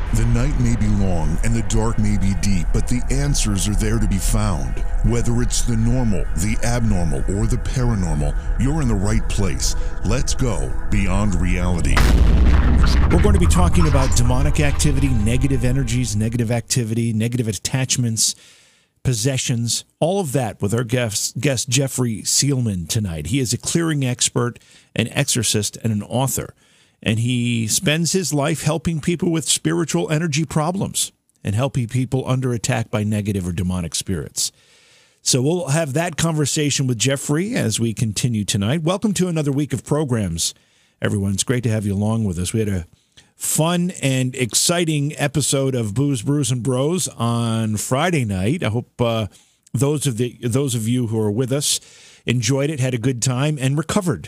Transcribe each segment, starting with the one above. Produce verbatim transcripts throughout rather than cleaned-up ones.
The night may be long and the dark may be deep, but the answers are there to be found. Whether it's the normal, the abnormal, or the paranormal, you're in the right place. Let's go beyond reality. We're going to be talking about demonic activity, negative energies, negative activity, negative attachments, possessions, all of that with our guest, guest Jeffrey Seelman tonight. He is a clearing expert, an exorcist, and an author. And he spends his life helping people with spiritual energy problems and helping people under attack by negative or demonic spirits. So we'll have that conversation with Jeffrey as we continue tonight. Welcome to another week of programs, everyone. It's great to have you along with us. We had a fun and exciting episode of Booze, Brews, and Bros on Friday night. I hope uh, those of the those of you who are with us enjoyed it, had a good time, and recovered.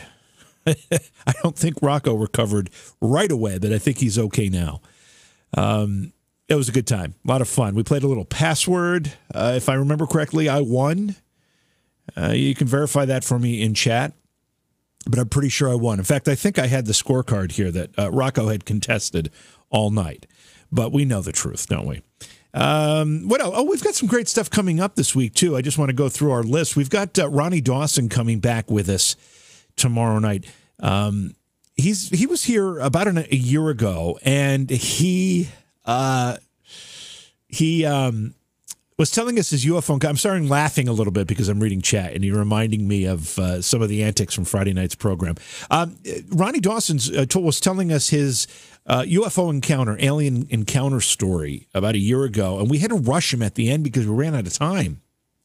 I don't think Rocco recovered right away, but I think he's okay now. Um, it was a good time. A lot of fun. We played a little password. Uh, if I remember correctly, I won. Uh, you can verify that for me in chat, but I'm pretty sure I won. In fact, I think I had the scorecard here that uh, Rocco had contested all night, but we know the truth, don't we? Um, what else? Oh, we've got some great stuff coming up this week, too. I just want to go through our list. We've got uh, Ronnie Dawson coming back with us tomorrow night. Um, he's he was here about an, a year ago, and he uh, he um, was telling us his U F O. I'm starting laughing a little bit because I'm reading chat, and you're reminding me of uh, some of the antics from Friday night's program. Um, Ronnie Dawson uh, was telling us his uh, U F O encounter, alien encounter story about a year ago, and we had to rush him at the end because we ran out of time.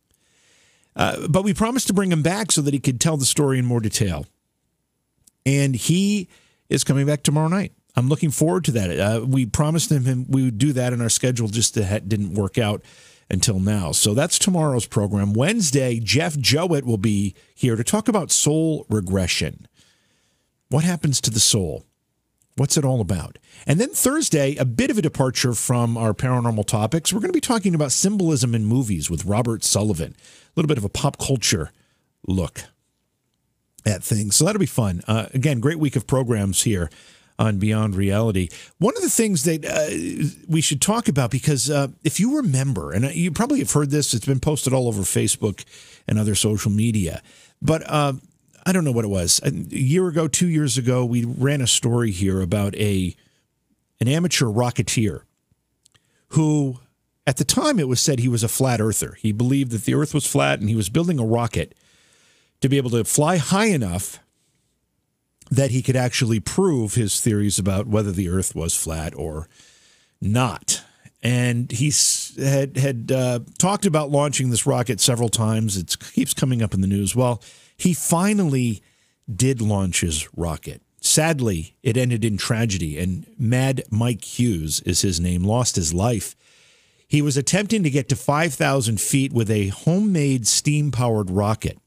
Uh, but we promised to bring him back so that he could tell the story in more detail. And he is coming back tomorrow night. I'm looking forward to that. Uh, we promised him we would do that, and our schedule just didn't work out until now. So that's tomorrow's program. Wednesday, Jeff Jowett will be here to talk about soul regression. What happens to the soul? What's it all about? And then Thursday, a bit of a departure from our paranormal topics. We're going to be talking about symbolism in movies with Robert Sullivan. A little bit of a pop culture look at things. So that'll be fun. Uh, again, great week of programs here on Beyond Reality. One of the things that uh, we should talk about, because uh, if you remember, and you probably have heard this, it's been posted all over Facebook and other social media, but uh, I don't know what it was. A year ago, two years ago, we ran a story here about a an amateur rocketeer who, at the time, it was said he was a flat earther. He believed that the earth was flat, and he was building a rocket to be able to fly high enough that he could actually prove his theories about whether the earth was flat or not. And he had, had uh, talked about launching this rocket several times. It keeps coming up in the news. Well, he finally did launch his rocket. Sadly, it ended in tragedy, and Mad Mike Hughes is his name, lost his life. He was attempting to get to five thousand feet with a homemade steam-powered rocket.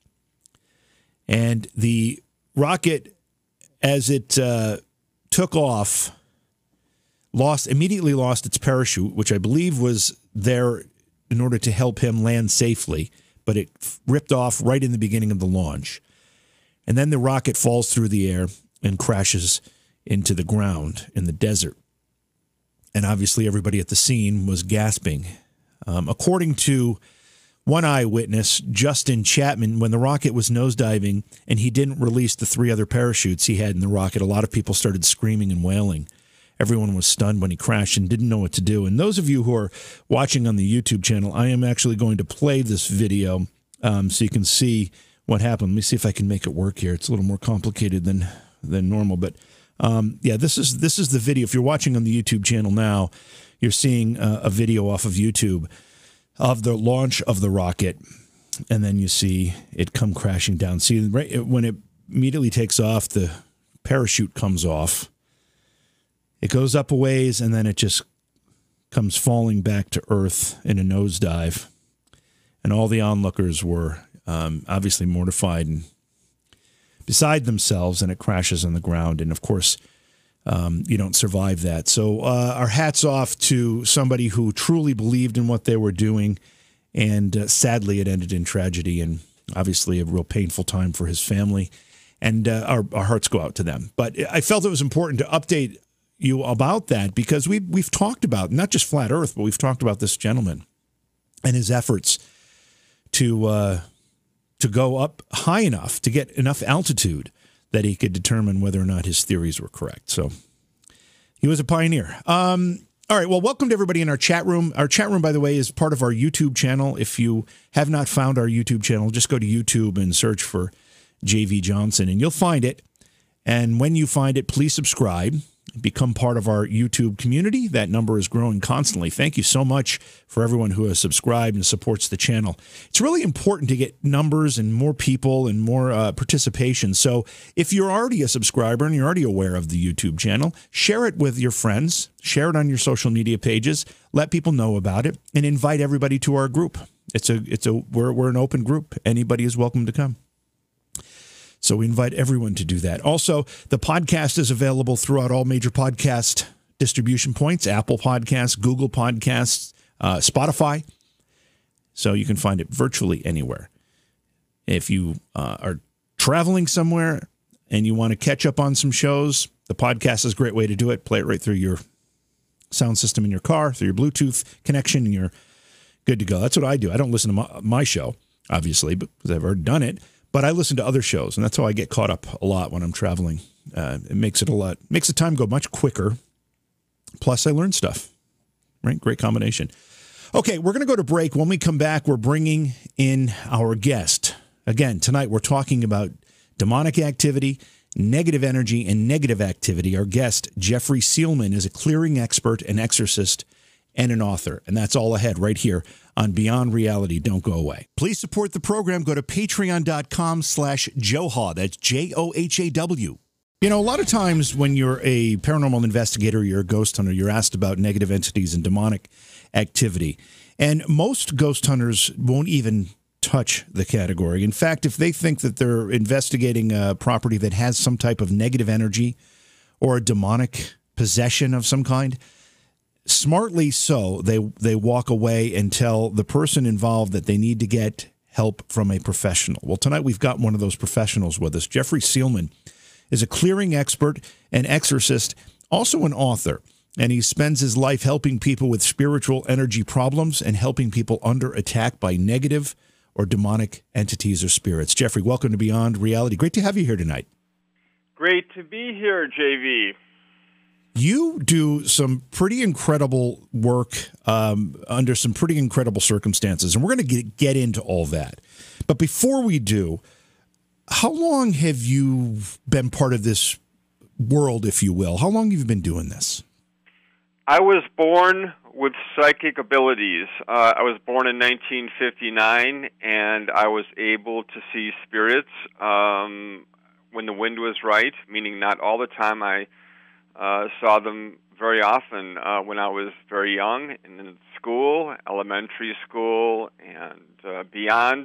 And the rocket, as it uh, took off, lost immediately lost its parachute, which I believe was there in order to help him land safely, but it ripped off right in the beginning of the launch. And then the rocket falls through the air and crashes into the ground in the desert. And obviously everybody at the scene was gasping. Um, according to one eyewitness, Justin Chapman, when the rocket was nosediving and he didn't release the three other parachutes he had in the rocket, a lot of people started screaming and wailing. Everyone was stunned when he crashed and didn't know what to do. And those of you who are watching on the YouTube channel, I am actually going to play this video um, so you can see what happened. Let me see if I can make it work here. It's a little more complicated than than normal, but um, yeah, this is this is the video. If you're watching on the YouTube channel now, you're seeing uh, a video off of YouTube of the launch of the rocket, and then you see it come crashing down. See, right when it immediately takes off, the parachute comes off. It goes up a ways, and then it just comes falling back to Earth in a nosedive. And all the onlookers were um, obviously mortified and beside themselves, and it crashes on the ground. And, of course, um, you don't survive that. So uh, our hats off to somebody who truly believed in what they were doing, and uh, sadly it ended in tragedy, and obviously a real painful time for his family. And uh, our, our hearts go out to them. But I felt it was important to update you about that because we've, we've talked about, not just Flat Earth, but we've talked about this gentleman and his efforts to uh, to go up high enough, to get enough altitude that he could determine whether or not his theories were correct. So he was a pioneer. Um, all right, well, welcome to everybody in our chat room. Our chat room, by the way, is part of our YouTube channel. If you have not found our YouTube channel, just go to YouTube and search for J V Johnson, and you'll find it. And when you find it, please subscribe. Become part of our YouTube community. That number is growing constantly. Thank you so much for everyone who has subscribed and supports the channel. It's really important to get numbers and more people and more uh, participation. So if you're already a subscriber and you're already aware of the YouTube channel, share it with your friends. Share it on your social media pages. Let people know about it and invite everybody to our group. It's a, it's a, we're, we're an open group. Anybody is welcome to come. So we invite everyone to do that. Also, the podcast is available throughout all major podcast distribution points, Apple Podcasts, Google Podcasts, uh, Spotify. So you can find it virtually anywhere. If you uh, are traveling somewhere and you want to catch up on some shows, the podcast is a great way to do it. Play it right through your sound system in your car, through your Bluetooth connection, and you're good to go. That's what I do. I don't listen to my, my show, obviously, because I've already done it. But I listen to other shows, and that's how I get caught up a lot when I'm traveling. Uh, it makes it a lot, makes the time go much quicker. Plus, I learn stuff. Right? Great combination. Okay, we're going to go to break. When we come back, we're bringing in our guest. Again, tonight we're talking about demonic activity, negative energy, and negative activity. Our guest, Jeffrey Seelman, is a clearing expert, an exorcist, and an author. And that's all ahead right here on Beyond Reality. Don't go away. Please support the program. Go to patreon.com slash Johaw. That's J O H A W. You know, a lot of times when you're a paranormal investigator, you're a ghost hunter, you're asked about negative entities and demonic activity. And most ghost hunters won't even touch the category. In fact, if they think that they're investigating a property that has some type of negative energy or a demonic possession of some kind, smartly so, they they walk away and tell the person involved that they need to get help from a professional. Well, tonight we've got one of those professionals with us. Jeffrey Seelman is a clearing expert, an exorcist, also an author, and he spends his life helping people with spiritual energy problems and helping people under attack by negative or demonic entities or spirits. Jeffrey, welcome to Beyond Reality. Great to have you here tonight. Great to be here, J V. You do some pretty incredible work um, under some pretty incredible circumstances, and we're going to get, get into all that. But before we do, how long have you been part of this world, if you will? How long have you been doing this? I was born with psychic abilities. Uh, I was born in nineteen fifty-nine, and I was able to see spirits um, when the wind was right, meaning not all the time. I Uh, saw them very often uh, when I was very young, in school, elementary school, and uh, beyond.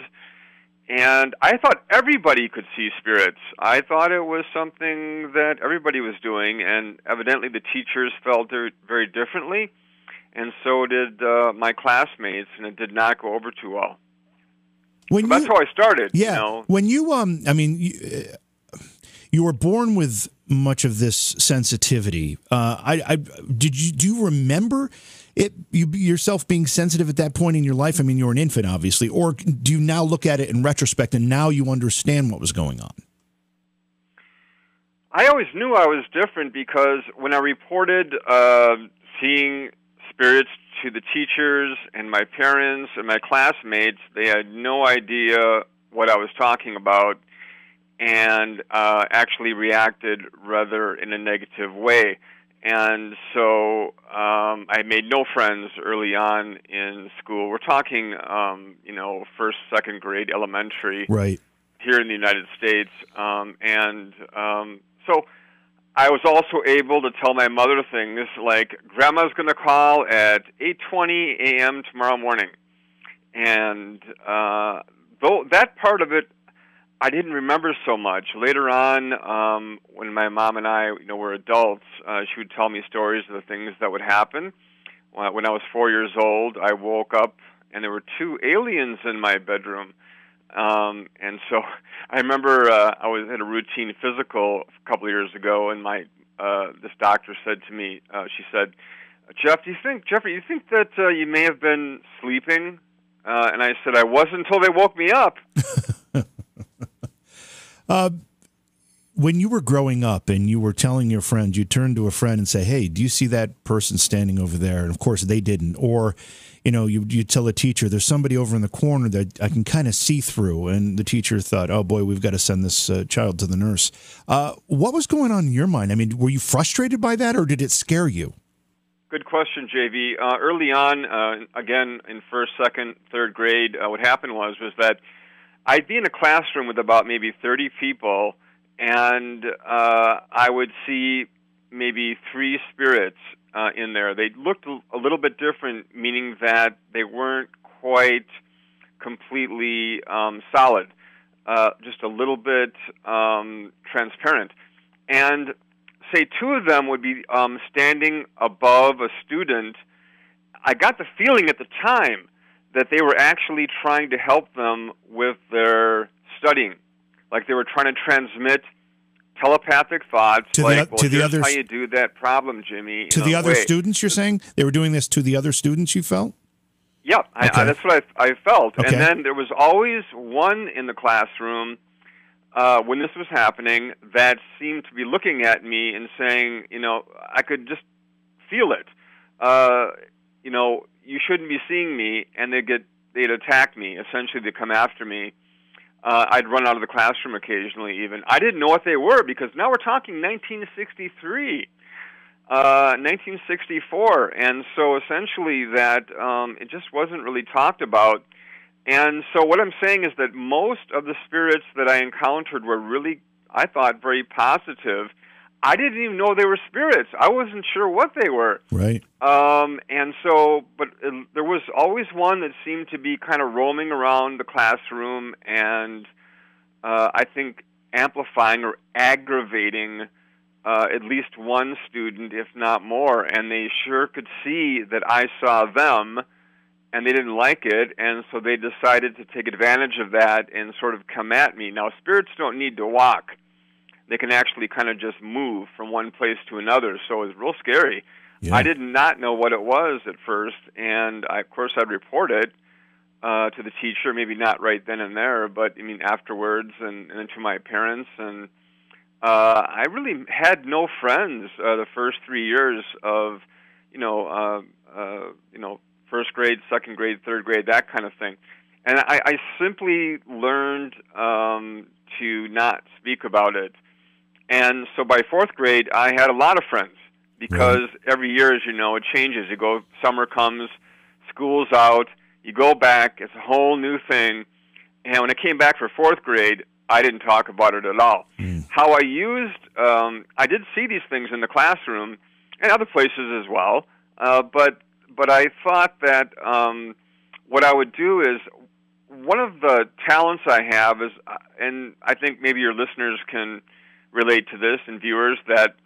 And I thought everybody could see spirits. I thought it was something that everybody was doing, and evidently the teachers felt it very differently, and so did uh, my classmates, and it did not go over too well. When so you, that's how I started. Yeah. You know? When you, um, I mean, you, uh, you were born with much of this sensitivity. Uh, I, I did you do you remember it you yourself being sensitive at that point in your life? I mean, you were an infant, obviously, or do you now look at it in retrospect and now you understand what was going on? I always knew I was different because when I reported uh, seeing spirits to the teachers and my parents and my classmates, they had no idea what I was talking about, and uh, actually reacted rather in a negative way. And so um, I made no friends early on in school. We're talking, um, you know, first, second grade, elementary, right, here in the United States. Um, and um, so I was also able to tell my mother things like, Grandma's going to call at eight twenty a.m. tomorrow morning. And uh, though that part of it, I didn't remember so much. Later on, um, when my mom and I, you know, were adults, uh, she would tell me stories of the things that would happen. When I was four years old, I woke up and there were two aliens in my bedroom. Um, and so I remember uh, I was at a routine physical a couple of years ago, and my uh, this doctor said to me, uh, she said, Jeff, do you think, Jeffrey, you think that uh, you may have been sleeping? Uh, and I said, I wasn't until they woke me up. uh, when you were growing up and you were telling your friends, you turned to a friend and say, hey, do you see that person standing over there? And of course they didn't. Or, you know, you you tell a teacher, there's somebody over in the corner that I can kind of see through. And the teacher thought, oh boy, we've got to send this uh, child to the nurse. Uh, what was going on in your mind? I mean, were you frustrated by that, or did it scare you? Good question, J V. Uh, early on, uh, again, in first, second, third grade, uh, what happened was was that I'd be in a classroom with about maybe thirty people, and uh, I would see maybe three spirits uh, in there. They looked a little bit different, meaning that they weren't quite completely um, solid, uh, just a little bit um, transparent. And say two of them would be um, standing above a student. I got the feeling at the time that they were actually trying to help them with their studying, like they were trying to transmit telepathic thoughts, to like, the, well, to the here's others, how you do that problem, Jimmy. To the other way. students, you're saying? They were doing this to the other students, you felt? Yep, okay. I, I, that's what I, I felt. Okay. And then there was always one in the classroom Uh, when this was happening, that seemed to be looking at me and saying, you know, I could just feel it. Uh, you know, you shouldn't be seeing me, and they'd get, they'd attack me. Essentially, they'd come after me. Uh, I'd run out of the classroom occasionally, even. I didn't know what they were, because now we're talking nineteen sixty-three, uh, nineteen sixty-four, and so essentially that um, it just wasn't really talked about. And so what I'm saying is that most of the spirits that I encountered were really, I thought, very positive. I didn't even know they were spirits. I wasn't sure what they were. Right. Um, and so, but it, there was always one that seemed to be kind of roaming around the classroom and uh, I think amplifying or aggravating uh, at least one student, if not more. And they sure could see that I saw them, and they didn't like it, and so they decided to take advantage of that and sort of come at me. Now, spirits don't need to walk. They can actually kind of just move from one place to another, so it was real scary. Yeah. I did not know what it was at first, and I, of course I'd report it uh, to the teacher, maybe not right then and there, but I mean afterwards, and, and then to my parents. And uh, I really had no friends uh, the first three years of, you know, uh, uh, you know, first grade, second grade, third grade, that kind of thing. And I, I simply learned um, to not speak about it. And so by fourth grade, I had a lot of friends because right. every year, as you know, it changes. You go, summer comes, school's out, you go back, it's a whole new thing. And when I came back for fourth grade, I didn't talk about it at all. Mm. How I used, um, I did see these things in the classroom and other places as well, uh, but But I thought that um, what I would do is, one of the talents I have is, and I think maybe your listeners can relate to this, and viewers, that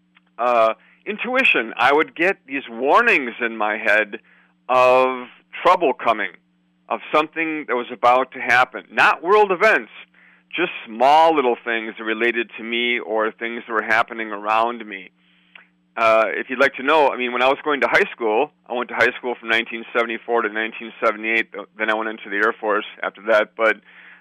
uh, intuition. I would get these warnings in my head of trouble coming, of something that was about to happen. Not world events, just small little things related to me or things that were happening around me. Uh, if you'd like to know, I mean, when I was going to high school, I went to high school from nineteen seventy-four to nineteen seventy-eight. Then I went into the Air Force after that. But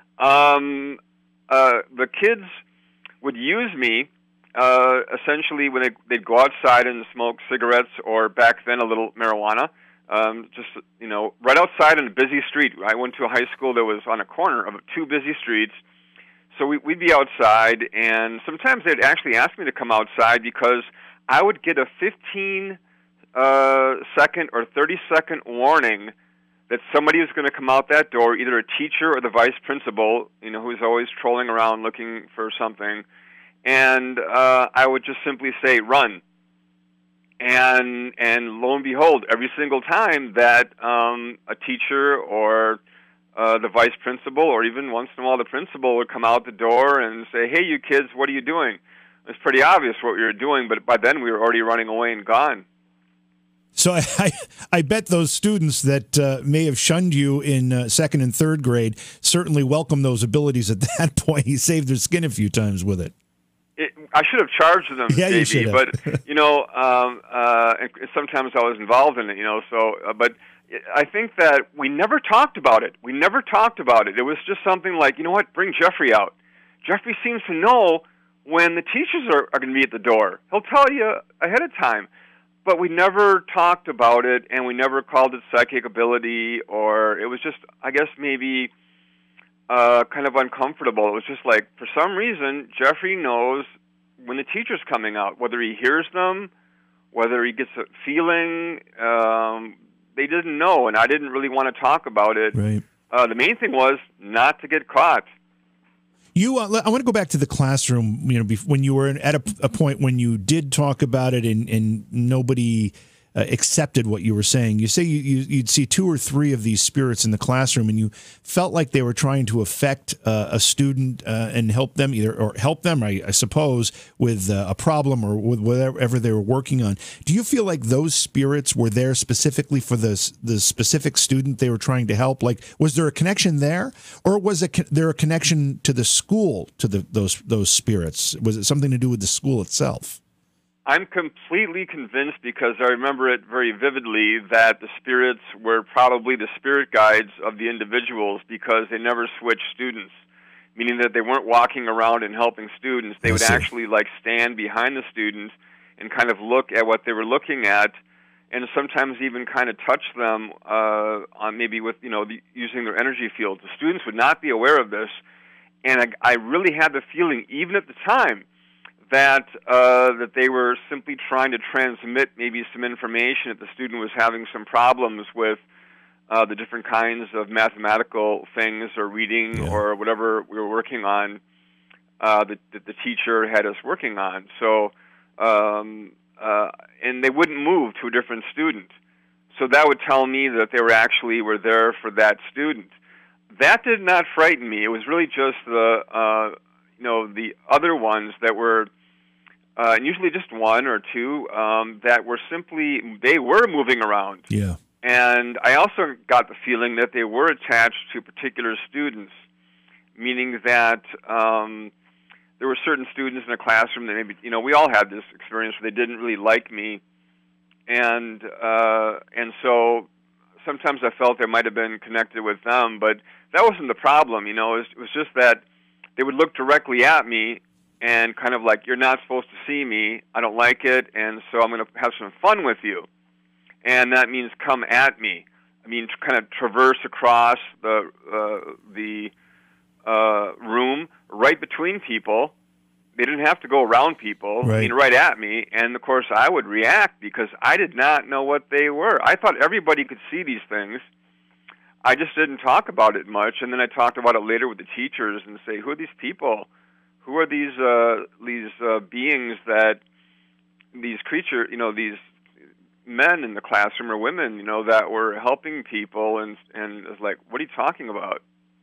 um, uh, the kids would use me uh, essentially when they, they'd go outside and smoke cigarettes, or back then a little marijuana, um, just, you know, right outside in a busy street. I went to a high school that was on a corner of two busy streets. So we, we'd be outside, and sometimes they'd actually ask me to come outside because I would get a fifteen uh, second or thirty second warning that somebody was going to come out that door, either a teacher or the vice principal, you know, who's always trolling around looking for something. And uh, I would just simply say, run. And and lo and behold, every single time that um, a teacher or uh, the vice principal, or even once in a while the principal, would come out the door and say, hey, you kids, what are you doing? It's pretty obvious what we were doing, but by then we were already running away and gone. So I, I, I bet those students that uh, may have shunned you in uh, second and third grade certainly welcome those abilities at that point. You saved their skin a few times with it. it I should have charged them, yeah, maybe, you should have. but you know, um, uh, and sometimes I was involved in it, you know. So, uh, but I think that we never talked about it. We never talked about it. It was just something like, you know what, bring Jeffrey out. Jeffrey seems to know when the teachers are, are going to be at the door. He'll tell you ahead of time. But we never talked about it, and we never called it psychic ability, or it was just, I guess, maybe uh, kind of uncomfortable. It was just like, for some reason, Jeffrey knows when the teacher's coming out, whether he hears them, whether he gets a feeling. Um, they didn't know, and I didn't really want to talk about it. Right. Uh, the main thing was not to get caught. You, uh, I want to go back to the classroom. You know, bef- when you were at a, a point when you did talk about it, and, and nobody uh, accepted what you were saying. You say you, you, you'd see two or three of these spirits in the classroom, and you felt like they were trying to affect uh, a student uh, and help them either, or help them, I, I suppose, with uh, a problem or with whatever they were working on. Do you feel like those spirits were there specifically for the the specific student they were trying to help? Like, was there a connection there, or was it, there a connection to the school to the those those spirits? Was it something to do with the school itself? I'm completely convinced, because I remember it very vividly, that the spirits were probably the spirit guides of the individuals, because they never switched students, meaning that they weren't walking around and helping students. They would actually like stand behind the students and kind of look at what they were looking at, and sometimes even kind of touch them uh, on maybe with, you know, the, using their energy fields. The students would not be aware of this, and I, I really had the feeling, even at the time, that uh, that they were simply trying to transmit maybe some information if the student was having some problems with uh, the different kinds of mathematical things or reading yeah. or whatever we were working on uh, that, that the teacher had us working on. So, um, uh, and they wouldn't move to a different student. So that would tell me that they were actually were there for that student. That did not frighten me. It was really just the uh, you know the other ones that were. Uh, and usually just one or two um, that were simply, they were moving around. Yeah. And I also got the feeling that they were attached to particular students, meaning that um, there were certain students in a classroom that maybe, you know, we all had this experience where they didn't really like me. And, uh, and so sometimes I felt I might have been connected with them, but that wasn't the problem, you know. It was, it was just that they would look directly at me and kind of like, you're not supposed to see me, I don't like it, and so I'm going to have some fun with you. And that means come at me. I mean, to kind of traverse across the uh, the uh, room right between people. They didn't have to go around people, right. I mean, right at me. And, of course, I would react because I did not know what they were. I thought everybody could see these things. I just didn't talk about it much. And then I talked about it later with the teachers and say, who are these people? Who are these uh, these uh, beings that these creature, you know, these men in the classroom or women, you know, that were helping people, and and it's like, what are you talking about?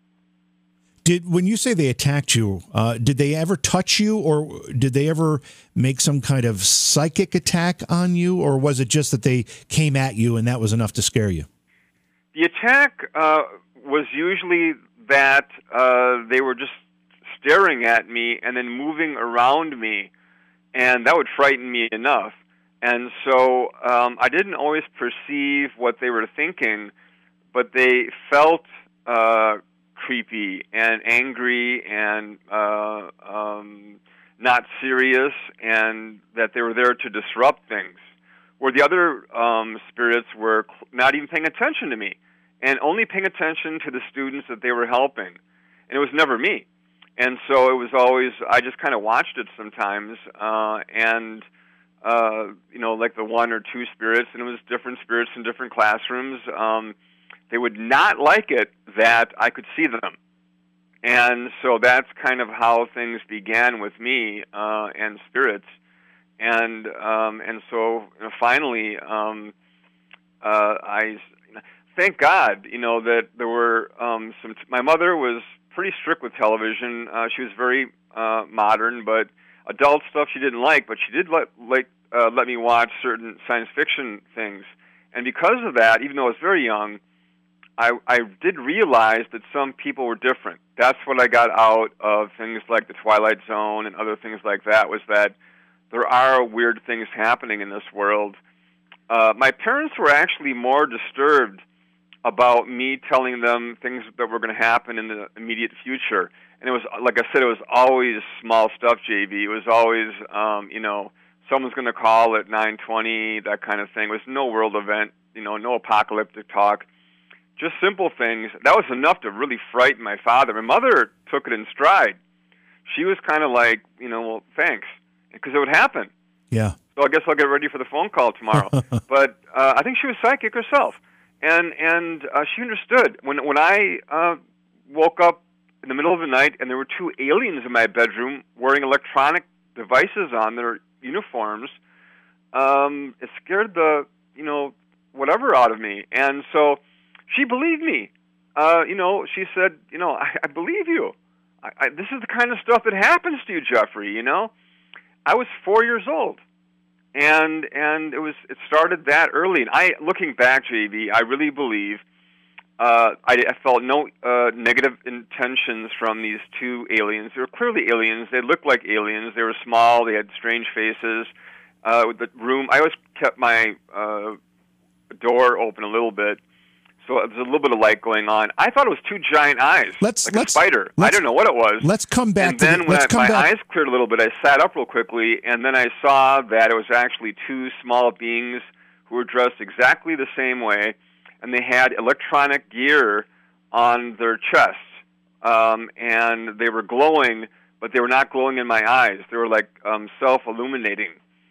Did when you say they attacked you, uh, did they ever touch you, or did they ever make some kind of psychic attack on you, or was it just that they came at you and that was enough to scare you? The attack uh, was usually that uh, they were just staring at me and then moving around me, and that would frighten me enough. And so um, I didn't always perceive what they were thinking, but they felt uh, creepy and angry and uh, um, not serious, and that they were there to disrupt things, where the other um, spirits were not even paying attention to me and only paying attention to the students that they were helping. And it was never me. And so it was always, I just kind of watched it sometimes, uh, and, uh, you know, like the one or two spirits, and it was different spirits in different classrooms. Um, they would not like it that I could see them. And so that's kind of how things began with me uh, and spirits. And um, and so you know, finally, um, uh, I thank God, you know, that there were um, some. T- my mother was pretty strict with television. Uh, she was very uh, modern, but adult stuff she didn't like. But she did let like uh, let me watch certain science fiction things, and because of that, even though I was very young, I, I did realize that some people were different. That's what I got out of things like the Twilight Zone and other things like that, was that there are weird things happening in this world. Uh, my parents were actually more disturbed about me telling them things that were going to happen in the immediate future. And it was, like I said, it was always small stuff, J V. It was always, um, you know, someone's going to call at nine twenty, that kind of thing. It was no world event, you know, no apocalyptic talk. Just simple things. That was enough to really frighten my father. My mother took it in stride. She was kind of like, you know, well, thanks, because it would happen. Yeah. So I guess I'll get ready for the phone call tomorrow. But uh, I think she was psychic herself, and and uh, she understood. When when I uh, woke up in the middle of the night and there were two aliens in my bedroom wearing electronic devices on their uniforms, um, it scared the you know whatever out of me, and so. She believed me. Uh, you know, she said, you know, I, I believe you. I, I, this is the kind of stuff that happens to you, Jeffrey, you know. I was four years old, and and it was it started that early. And I, looking back, J V, I really believe uh, I, I felt no uh, negative intentions from these two aliens. They were clearly aliens. They looked like aliens. They were small. They had strange faces. Uh, with the room, I always kept my uh, door open a little bit. So there's a little bit of light going on. I thought it was two giant eyes, let's, like let's, a spider. I don't know what it was. Let's come back and to then the, when let's I, come my back. eyes cleared a little bit, I sat up real quickly, and then I saw that it was actually two small beings who were dressed exactly the same way, and they had electronic gear on their chests, um, and they were glowing, but they were not glowing in my eyes. They were like um, self-illuminating.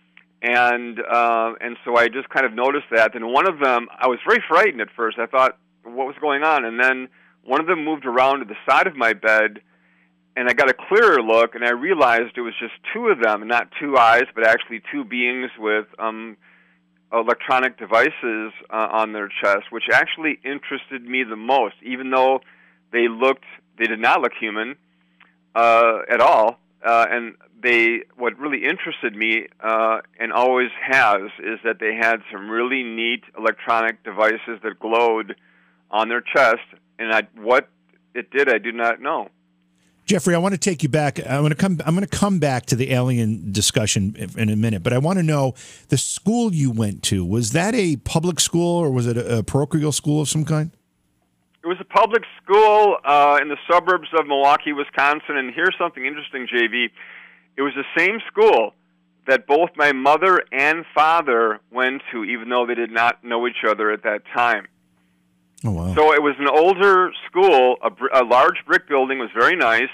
And uh, and so I just kind of noticed that. And one of them, I was very frightened at first. I thought, what was going on? And then one of them moved around to the side of my bed, and I got a clearer look, and I realized it was just two of them, not two eyes, but actually two beings with um, electronic devices uh, on their chest, which actually interested me the most, even though they looked, they did not look human uh, at all. Uh, and they, what really interested me, uh, and always has, is that they had some really neat electronic devices that glowed on their chest, and I, what it did, I do not know. Jeffrey, I want to take you back. I'm going to come. I'm going to come back to the alien discussion in a minute, but I want to know the school you went to. Was that a public school, or was it a, a parochial school of some kind? It was a public school uh, in the suburbs of Milwaukee, Wisconsin, and here's something interesting, J V. It was the same school that both my mother and father went to, even though they did not know each other at that time. Oh, wow. So it was an older school, a, br- a large brick building, was very nice,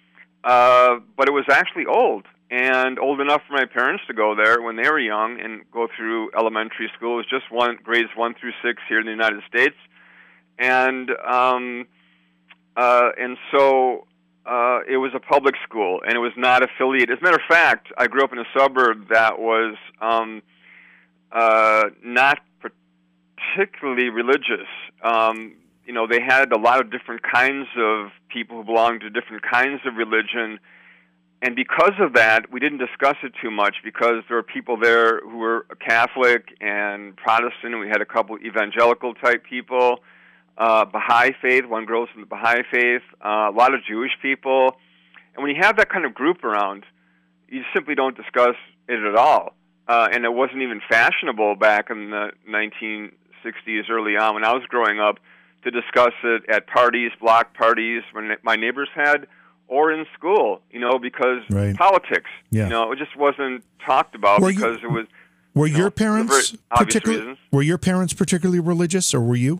uh, but it was actually old, and old enough for my parents to go there when they were young and go through elementary school. It was just one grades one through six here in the United States. And um, uh, and so uh, it was a public school, and it was not affiliated. As a matter of fact, I grew up in a suburb that was um, uh, not particularly religious. Um, you know, they had a lot of different kinds of people who belonged to different kinds of religion, and because of that, we didn't discuss it too much because there were people there who were Catholic and Protestant, and we had a couple evangelical-type people. Uh, Baha'i faith, one girl from the Baha'i faith, uh, a lot of Jewish people. And when you have that kind of group around, you simply don't discuss it at all. Uh, and it wasn't even fashionable back in the nineteen sixties, early on, when I was growing up, to discuss it at parties, block parties, when my neighbors had, or in school, you know, because right. politics, yeah. you know, it just wasn't talked about were because you, it was... Were you your know, parents particularly Were your parents particularly religious, or were you?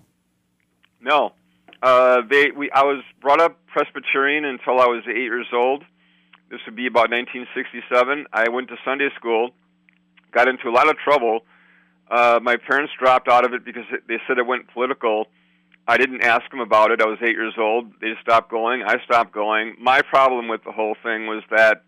No, uh, they. We. I was brought up Presbyterian until I was eight years old. This would be about nineteen sixty-seven. I went to Sunday school, got into a lot of trouble. Uh, my parents dropped out of it because they said it went political. I didn't ask them about it. I was eight years old. They stopped going. I stopped going. My problem with the whole thing was that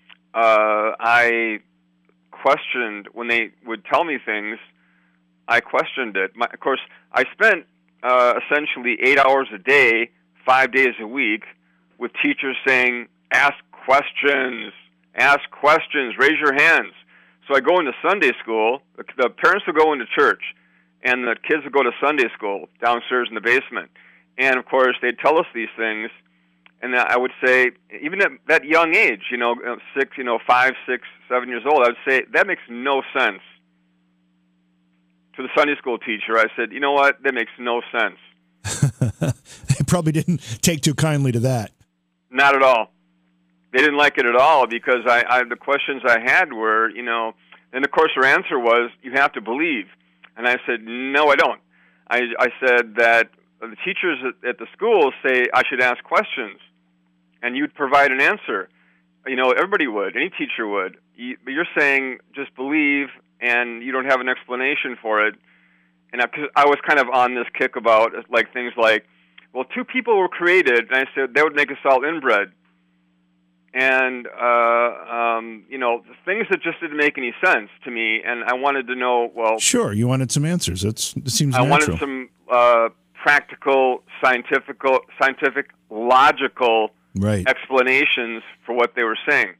uh, I questioned when they would tell me things. I questioned it. My, of course, I spent. Uh, essentially eight hours a day, five days a week, with teachers saying, ask questions, ask questions, raise your hands. So I go into Sunday school, the, the parents will go into church, and the kids would go to Sunday school downstairs in the basement. And, of course, they'd tell us these things, and I would say, even at that young age, you know, six, you know, five, six, seven years old, I would say, that makes no sense. To the Sunday school teacher, I said, you know what, that makes no sense. They probably didn't take too kindly to that. Not at all. They didn't like it at all because I, I the questions I had were, you know, and of course her answer was, you have to believe. And I said, no, I don't. I, I said that the teachers at, at the school say I should ask questions, and you'd provide an answer. You know, everybody would. Any teacher would. You, but you're saying just believe, and you don't have an explanation for it. And I, cause I was kind of on this kick about like things like, well, two people were created, and I said that would make us all inbred. And, uh, um, you know, things that just didn't make any sense to me, and I wanted to know, well... Sure, you wanted some answers. That's, it seems I natural. wanted some uh, practical, scientific, scientific, logical right. explanations for what they were saying.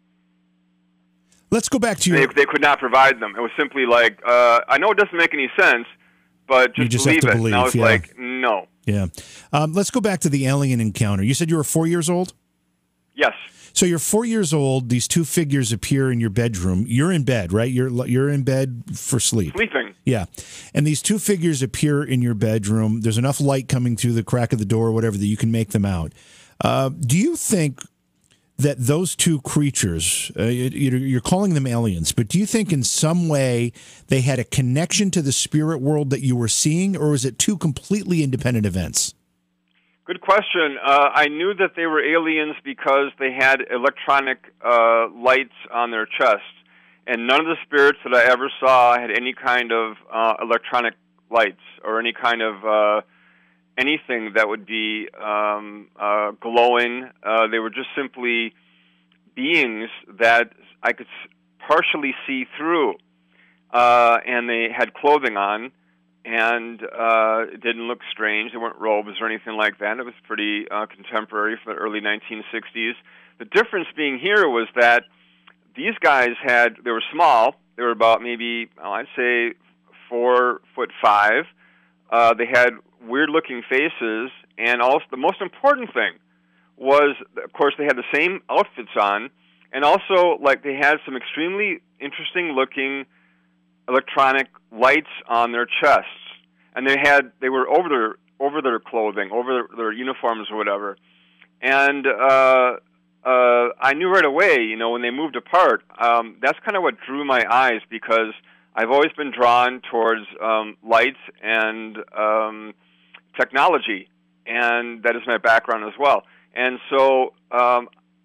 Let's go back to your... They, they could not provide them. It was simply like, uh, I know it doesn't make any sense, but just, just believe have to it. Believe, and I was yeah. like, no. Yeah. Um, let's go back to the alien encounter. You said you were four years old? Yes. So you're four years old. These two figures appear in your bedroom. You're in bed, right? You're you're in bed for sleep. Sleeping. Yeah. And these two figures appear in your bedroom. There's enough light coming through the crack of the door or whatever that you can make them out. Uh, do you think that those two creatures, uh, you're calling them aliens, but do you think in some way they had a connection to the spirit world that you were seeing, or is it two completely independent events? Good question. Uh, I knew that they were aliens because they had electronic uh, lights on their chests, and none of the spirits that I ever saw had any kind of uh, electronic lights or any kind of uh, anything that would be um, uh, glowing. Uh, they were just simply beings that I could partially see through, uh, and they had clothing on. And uh, it didn't look strange. They weren't robes or anything like that. It was pretty uh, contemporary for the early nineteen sixties. The difference being here was that these guys had, they were small. They were about maybe, well, I'd say, four foot five. Uh, they had weird-looking faces. And also, the most important thing was, of course, they had the same outfits on. And also, like, they had some extremely interesting-looking electronic lights on their chests, and they had they were over their over their clothing, over their, their uniforms or whatever. And uh, uh, I knew right away, you know, when they moved apart, um, that's kind of what drew my eyes, because I've always been drawn towards um, lights and um, technology, and that is my background as well. And so um,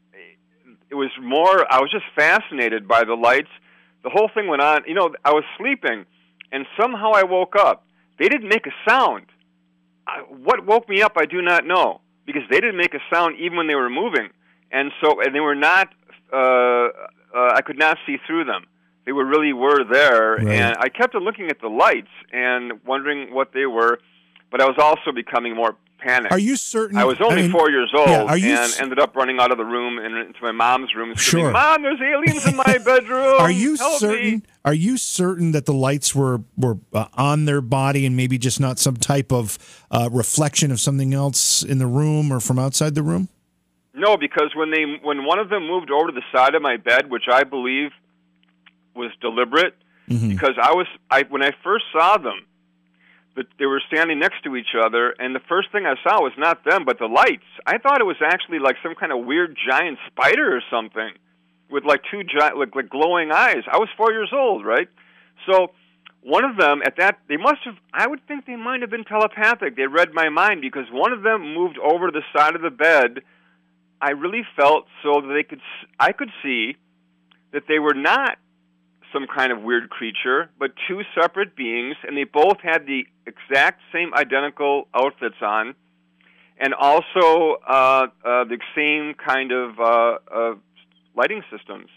it was more, I was just fascinated by the lights. The whole thing went on. You know, I was sleeping, and somehow I woke up. They didn't make a sound. I, what woke me up, I do not know, because they didn't make a sound even when they were moving. And so, and they were not, uh, uh, I could not see through them. They were really were there, right. And I kept on looking at the lights and wondering what they were, but I was also becoming more panicked. Are you certain? I was only I mean, four years old, yeah, are you and s- ended up running out of the room and into my mom's room, screaming, Sure. "Mom, there's aliens in my bedroom! Are you Help certain? me!" Are you certain that the lights were were uh, on their body and maybe just not some type of uh, reflection of something else in the room or from outside the room? No, because when they when one of them moved over to the side of my bed, which I believe was deliberate, Mm-hmm. because I was I when I first saw them, that they were standing next to each other, and the first thing I saw was not them, but the lights. I thought it was actually like some kind of weird giant spider or something, with like two giant, like, like glowing eyes. I was four years old, right? So one of them at that, they must have, I would think they might have been telepathic. They read my mind, because one of them moved over to the side of the bed. I really felt so that they could, I could see that they were not some kind of weird creature, but two separate beings, and they both had the exact same identical outfits on, and also uh, uh, the same kind of uh, uh, lighting systems.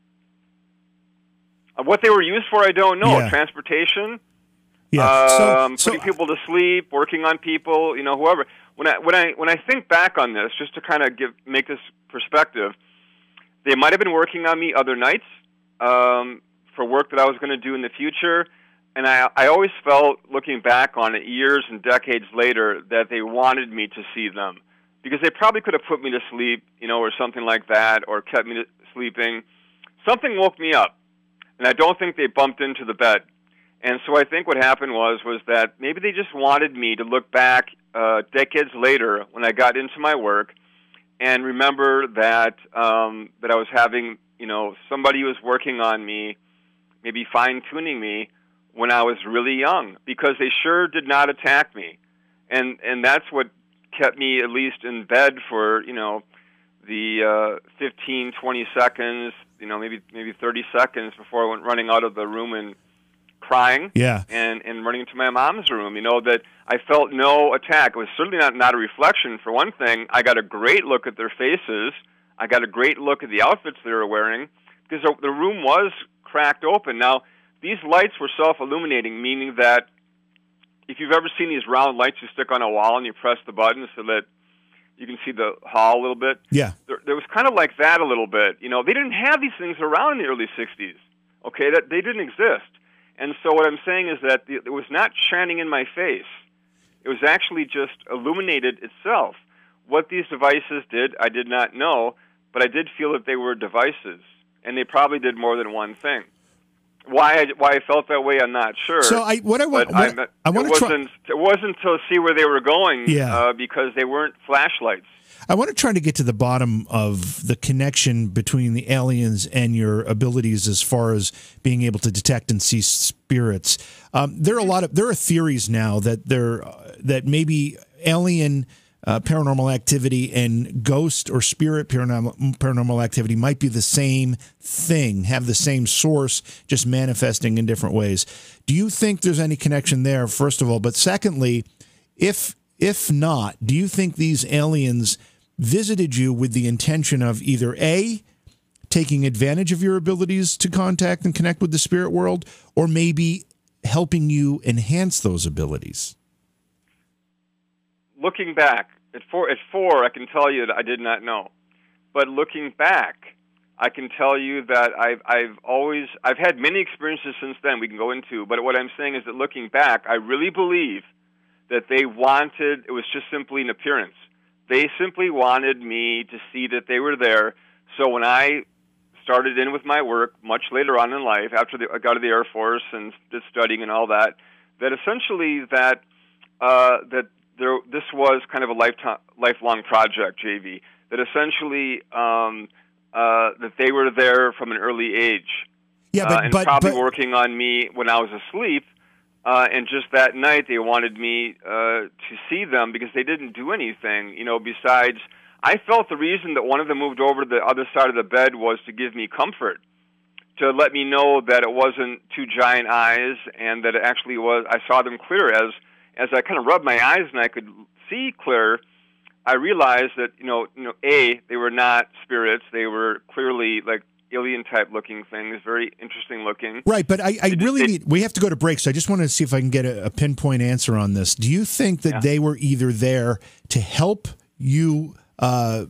Uh, what they were used for, I don't know. Yeah. Transportation, Yeah. So- um, so- putting people to sleep, working on people, you know, whoever. When I when I when I think back on this, just to kind of give make this perspective, they might have been working on me other nights. Um, for work that I was going to do in the future. and I, I always felt, looking back on it years and decades later, that they wanted me to see them, because they probably could have put me to sleep, you know, or something like that, or kept me to sleeping. Something woke me up, and I don't think they bumped into the bed. And so I think what happened was was that maybe they just wanted me to look back uh, decades later when I got into my work and remember that um, that I was having, you know, somebody who was working on me, maybe fine-tuning me when I was really young, because they sure did not attack me. And and that's what kept me at least in bed for, you know, the uh, fifteen, twenty seconds, you know, maybe maybe thirty seconds before I went running out of the room and crying, yeah, and, and running to my mom's room, you know, that I felt no attack. It was certainly not, not a reflection. For one thing, I got a great look at their faces. I got a great look at the outfits they were wearing, because the, the room was cracked open. Now, these lights were self-illuminating, meaning that if you've ever seen these round lights you stick on a wall and you press the button so that you can see the hall a little bit, yeah, there, there was kind of like that a little bit. You know, they didn't have these things around in the early sixties, okay? That they didn't exist. And so what I'm saying is that it was not shining in my face. It was actually just illuminated itself. What these devices did, I did not know, but I did feel that they were devices, and they probably did more than one thing. Why I, why I felt that way, I'm not sure. So I what I want what, I, I want it to wasn't try. It wasn't to see where they were going, yeah. uh, because they weren't flashlights. I want to try to get to the bottom of the connection between the aliens and your abilities as far as being able to detect and see spirits. Um, there are a lot of there are theories now that there uh, that maybe alien uh, paranormal activity and ghost or spirit paranormal paranormal activity might be the same thing, have the same source, just manifesting in different ways. Do you think there's any connection there, first of all? But secondly, if if not, do you think these aliens visited you with the intention of either A, taking advantage of your abilities to contact and connect with the spirit world, or maybe helping you enhance those abilities? Looking back, at four, at four, I can tell you that I did not know. But looking back, I can tell you that I've, I've always, I've had many experiences since then we can go into, but what I'm saying is that looking back, I really believe that they wanted, it was just simply an appearance. They simply wanted me to see that they were there. So when I started in with my work much later on in life, after the, I got to the Air Force and did studying and all that, that essentially that uh, that there this was kind of a lifetime, lifelong project, J V. That essentially um, uh, that they were there from an early age, yeah, but, uh, and but, probably but, working on me when I was asleep. Uh, and just that night, they wanted me uh, to see them because they didn't do anything, you know, besides, I felt the reason that one of them moved over to the other side of the bed was to give me comfort, to let me know that it wasn't two giant eyes and that it actually was, I saw them clear. As, as I kind of rubbed my eyes and I could see clear, I realized that, you know, you know, A, they were not spirits. They were clearly like alien-type looking things, very interesting looking. Right, but I, I It- really it- need, we have to go to break, so I just wanted to see if I can get a, a pinpoint answer on this. Do you think that Yeah. they were either there to help you, uh,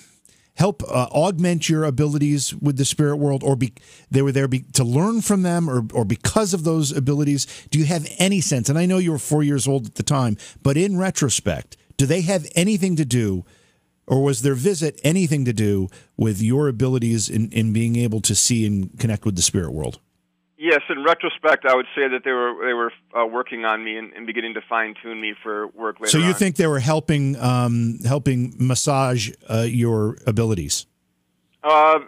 help uh, augment your abilities with the spirit world, or be, they were there be, to learn from them, or, or because of those abilities? Do you have any sense, and I know you were four years old at the time, but in retrospect, do they have anything to do, or was their visit anything to do with your abilities in, in being able to see and connect with the spirit world? Yes, in retrospect, I would say that they were they were uh, working on me and, and beginning to fine tune me for work later. So you on. think they were helping um, helping massage uh, your abilities, uh,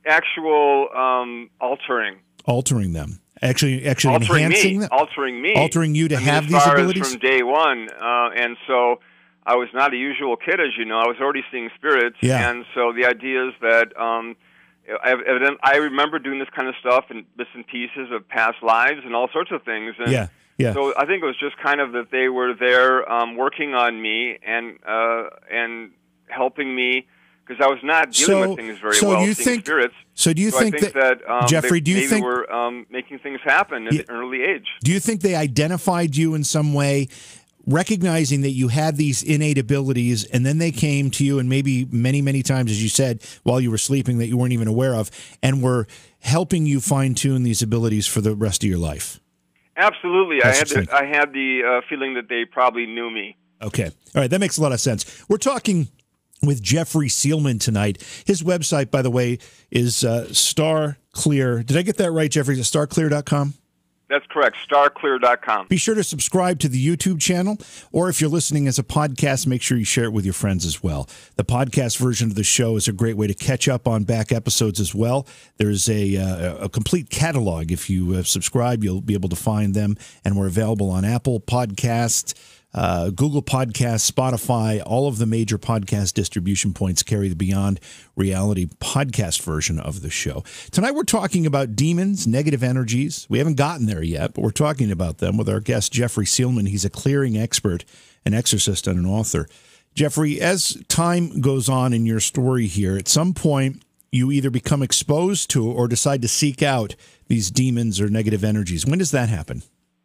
actual um, altering, altering them, actually actually altering enhancing me, them, altering me, altering you to I mean, have as these far abilities? as from day one, uh, and so I was not a usual kid, as you know. I was already seeing spirits, Yeah. and so the idea is that um, I, evident, I remember doing this kind of stuff in bits and pieces of past lives and all sorts of things. And Yeah, yeah. So I think it was just kind of that they were there um, working on me and uh, and helping me because I was not dealing So- with things very so well, do you seeing think- spirits. So do you So think, I think that, that, um, Jeffrey? they Do you maybe think were um, making things happen at Yeah. an early age? do you think they identified you in some way, recognizing that you had these innate abilities, and then they came to you, and maybe many, many times, as you said, while you were sleeping, that you weren't even aware of, and were helping you fine tune these abilities for the rest of your life? Absolutely. I That's had the, exciting. I had the uh, feeling that they probably knew me. Okay. All right. That makes a lot of sense. We're talking with Jeffrey Seelman tonight. His website, by the way, is uh, Star Clear. Did I get that right, Jeffrey? Is it star clear dot com? That's correct, star clear dot com. Be sure to subscribe to the YouTube channel, or if you're listening as a podcast, make sure you share it with your friends as well. The podcast version of the show is a great way to catch up on back episodes as well. There's a, uh, a complete catalog. If you uh, subscribe, you'll be able to find them, and we're available on Apple Podcasts, Uh, Google Podcasts, Spotify. All of the major podcast distribution points carry the Beyond Reality podcast version of the show. Tonight we're talking about demons, negative energies. We haven't gotten there yet, but we're talking about them with our guest, Jeffrey Seelman. He's a clearing expert, an exorcist, and an author. Jeffrey, as time goes on in your story here, at some point you either become exposed to or decide to seek out these demons or negative energies. When does that happen?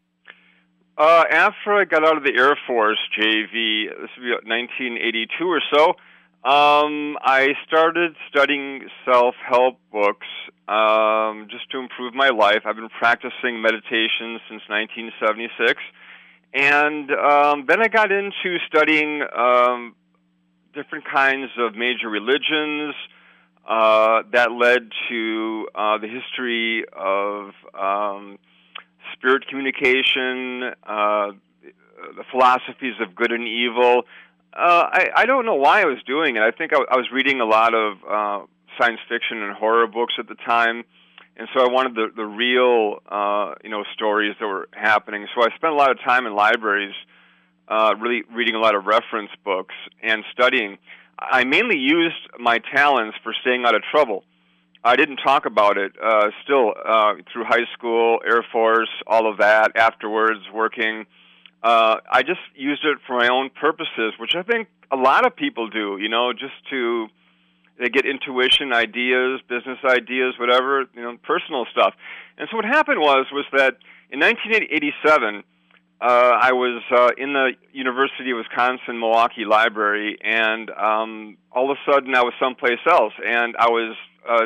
Uh, after I got out of the Air Force, J V, this would be nineteen eighty-two or so, um, I started studying self-help books um, just to improve my life. I've been practicing meditation since nineteen seventy-six. And um, then I got into studying um, different kinds of major religions. Uh, that led to uh, the history of Um, spirit communication, uh, the philosophies of good and evil. Uh, I, I don't know why I was doing it. I think I, I was reading a lot of uh, science fiction and horror books at the time, and so I wanted the, the real, uh, you know, stories that were happening. So I spent a lot of time in libraries, uh, really reading a lot of reference books and studying. I mainly used my talents for staying out of trouble. I didn't talk about it uh, still uh, through high school, Air Force, all of that, afterwards, working. Uh, I just used it for my own purposes, which I think a lot of people do, you know, just to they get intuition, ideas, business ideas, whatever, you know, personal stuff. And so what happened was was that in nineteen eighty-seven, uh, I was uh, in the University of Wisconsin-Milwaukee library, and um, all of a sudden I was someplace else, and I was uh,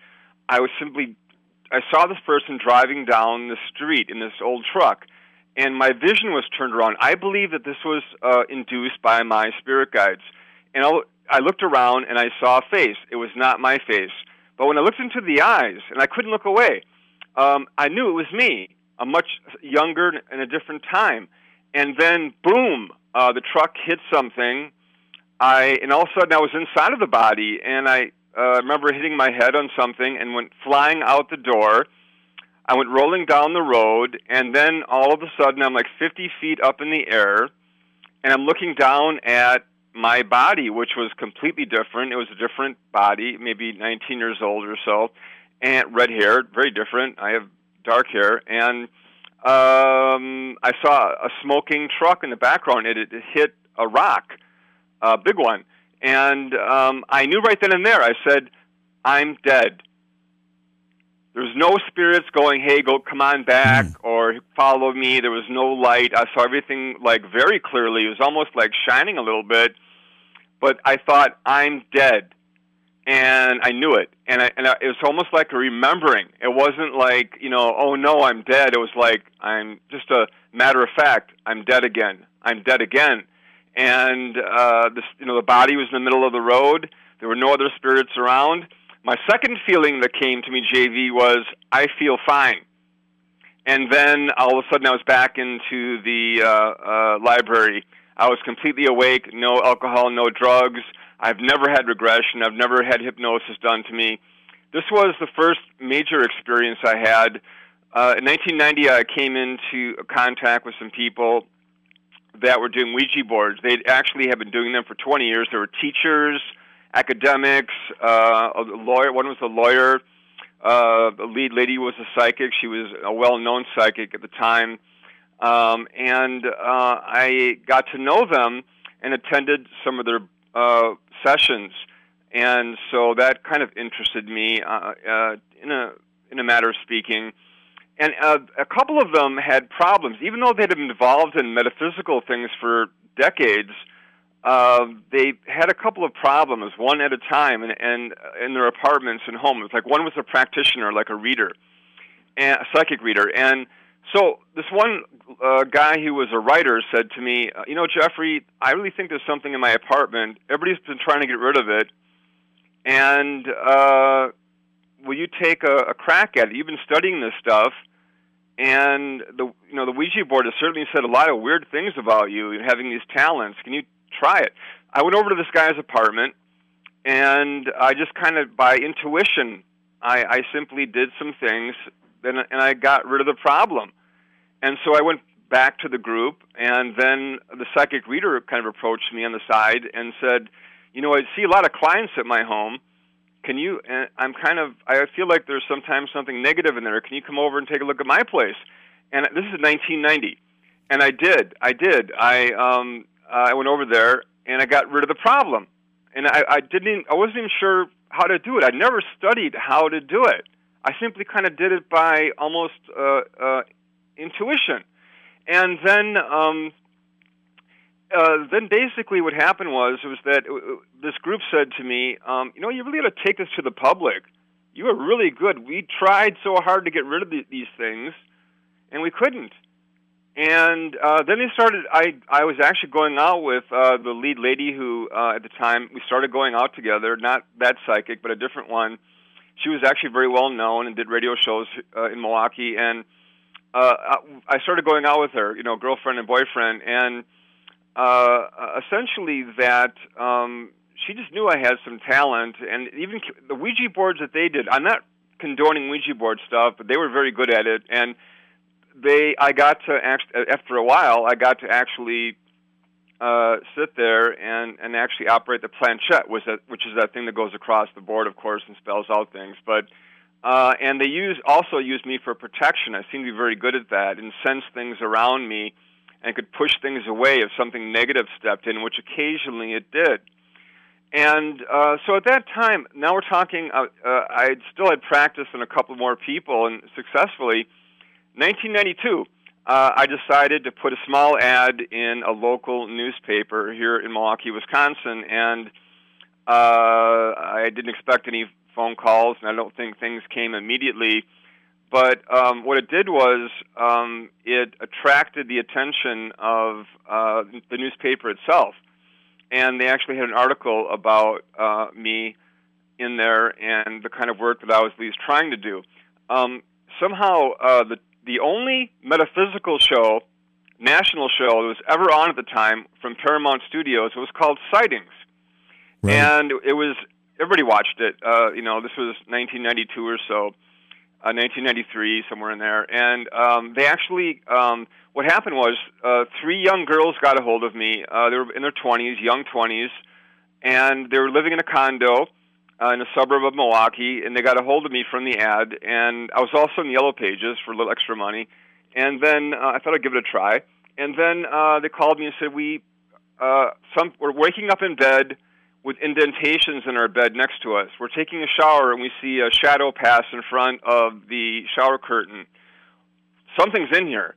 I was simply, I saw this person driving down the street in this old truck, and my vision was turned around. I believe that this was uh, induced by my spirit guides. And I'll, I looked around, and I saw a face. It was not my face. But when I looked into the eyes, and I couldn't look away, um, I knew it was me, a much younger and a different time. And then, boom, uh, the truck hit something, I, and all of a sudden I was inside of the body, and I Uh, I remember hitting my head on something and went flying out the door. I went rolling down the road, and then all of a sudden I'm like fifty feet up in the air, and I'm looking down at my body, which was completely different. It was a different body, maybe nineteen years old or so, and red hair, very different. I have dark hair, and um, I saw a smoking truck in the background. It, it hit a rock, a big one. And um, I knew right then and there, I said, I'm dead. There was no spirits going, hey, go, come on back, mm. or follow me. There was no light. I saw everything, like, very clearly. It was almost like shining a little bit. But I thought, I'm dead. And I knew it. And, I, and I, it was almost like a remembering. It wasn't like, you know, oh, no, I'm dead. It was like, I'm just a matter of fact, I'm dead again. I'm dead again. And uh, this, you know, the body was in the middle of the road. There were no other spirits around. My second feeling that came to me, J V, was I feel fine. And then all of a sudden I was back into the uh, uh, library. I was completely awake, no alcohol, no drugs. I've never had regression. I've never had hypnosis done to me. This was the first major experience I had. Uh, in nineteen ninety, I came into contact with some people that were doing Ouija boards. They actually have been doing them for twenty years. There were teachers, academics, uh, a lawyer. One was a lawyer. Uh, the lead lady was a psychic. She was a well-known psychic at the time. Um, and uh, I got to know them and attended some of their uh, sessions. And so that kind of interested me uh, uh, in a in a matter of speaking. And uh, a couple of them had problems. Even though they'd been involved in metaphysical things for decades, uh, they had a couple of problems, one at a time, and, and in their apartments and homes. Like one was a practitioner, like a reader, and a psychic reader. And So this one uh, guy who was a writer said to me, you know, Jeffrey, I really think there's something in my apartment. Everybody's been trying to get rid of it. And uh, will you take a, a crack at it? You've been studying this stuff. And the you know the Ouija board has certainly said a lot of weird things about you, having these talents. Can you try it? I went over to this guy's apartment, and I just kind of, by intuition, I, I simply did some things, and, and I got rid of the problem. And so I went back to the group, and then the psychic reader kind of approached me on the side and said, you know, I see a lot of clients at my home. Can you, and I'm kind of, I feel like there's sometimes something negative in there. Can you come over and take a look at my place? And this is nineteen ninety. And I did. I did. I um, I went over there, and I got rid of the problem. And I, I didn't even, I wasn't even sure how to do it. I'd never studied how to do it. I simply kind of did it by almost uh, uh, intuition. And then um, uh, then basically what happened was was that this group said to me, um, you know, you really got to take this to the public. You are really good. We tried so hard to get rid of the, these things, and we couldn't. And uh, then they started, I, I was actually going out with uh, the lead lady who, uh, at the time, we started going out together, not that psychic, but a different one. She was actually very well known and did radio shows uh, in Milwaukee, and uh, I started going out with her, you know, girlfriend and boyfriend, and uh, essentially that um, she just knew I had some talent, and even the Ouija boards that they did, I'm not condoning Ouija board stuff, but they were very good at it, and they, I got to, act, after a while, I got to actually uh, sit there and, and actually operate the planchette, was that, which is that thing that goes across the board, of course, and spells out things, but Uh, and they use, also used me for protection. I seemed to be very good at that and sense things around me and could push things away if something negative stepped in, which occasionally it did. And uh, so at that time, now we're talking, uh, uh, I still had practiced on a couple more people and successfully. nineteen ninety-two, uh, I decided to put a small ad in a local newspaper here in Milwaukee, Wisconsin, and uh, I didn't expect any phone calls, and I don't think things came immediately. But um, what it did was um, it attracted the attention of uh, the newspaper itself. And they actually had an article about uh, me in there and the kind of work that I was at least trying to do. Um, somehow, uh, the, the only metaphysical show, national show, that was ever on at the time from Paramount Studios was called Sightings. Right. And it was... Everybody watched it. Uh, you know, this was nineteen ninety-two or so, uh, nineteen ninety-three, somewhere in there. And um, they actually, um, what happened was, uh, three young girls got a hold of me. Uh, they were in their twenties, young twenties, and they were living in a condo uh, in a suburb of Milwaukee, and they got a hold of me from the ad. And I was also in the Yellow Pages for a little extra money. And then uh, I thought I'd give it a try. And then uh, they called me and said, we, uh, some, we're waking up in bed with indentations in our bed next to us. We're taking a shower and we see a shadow pass in front of the shower curtain. Something's in here.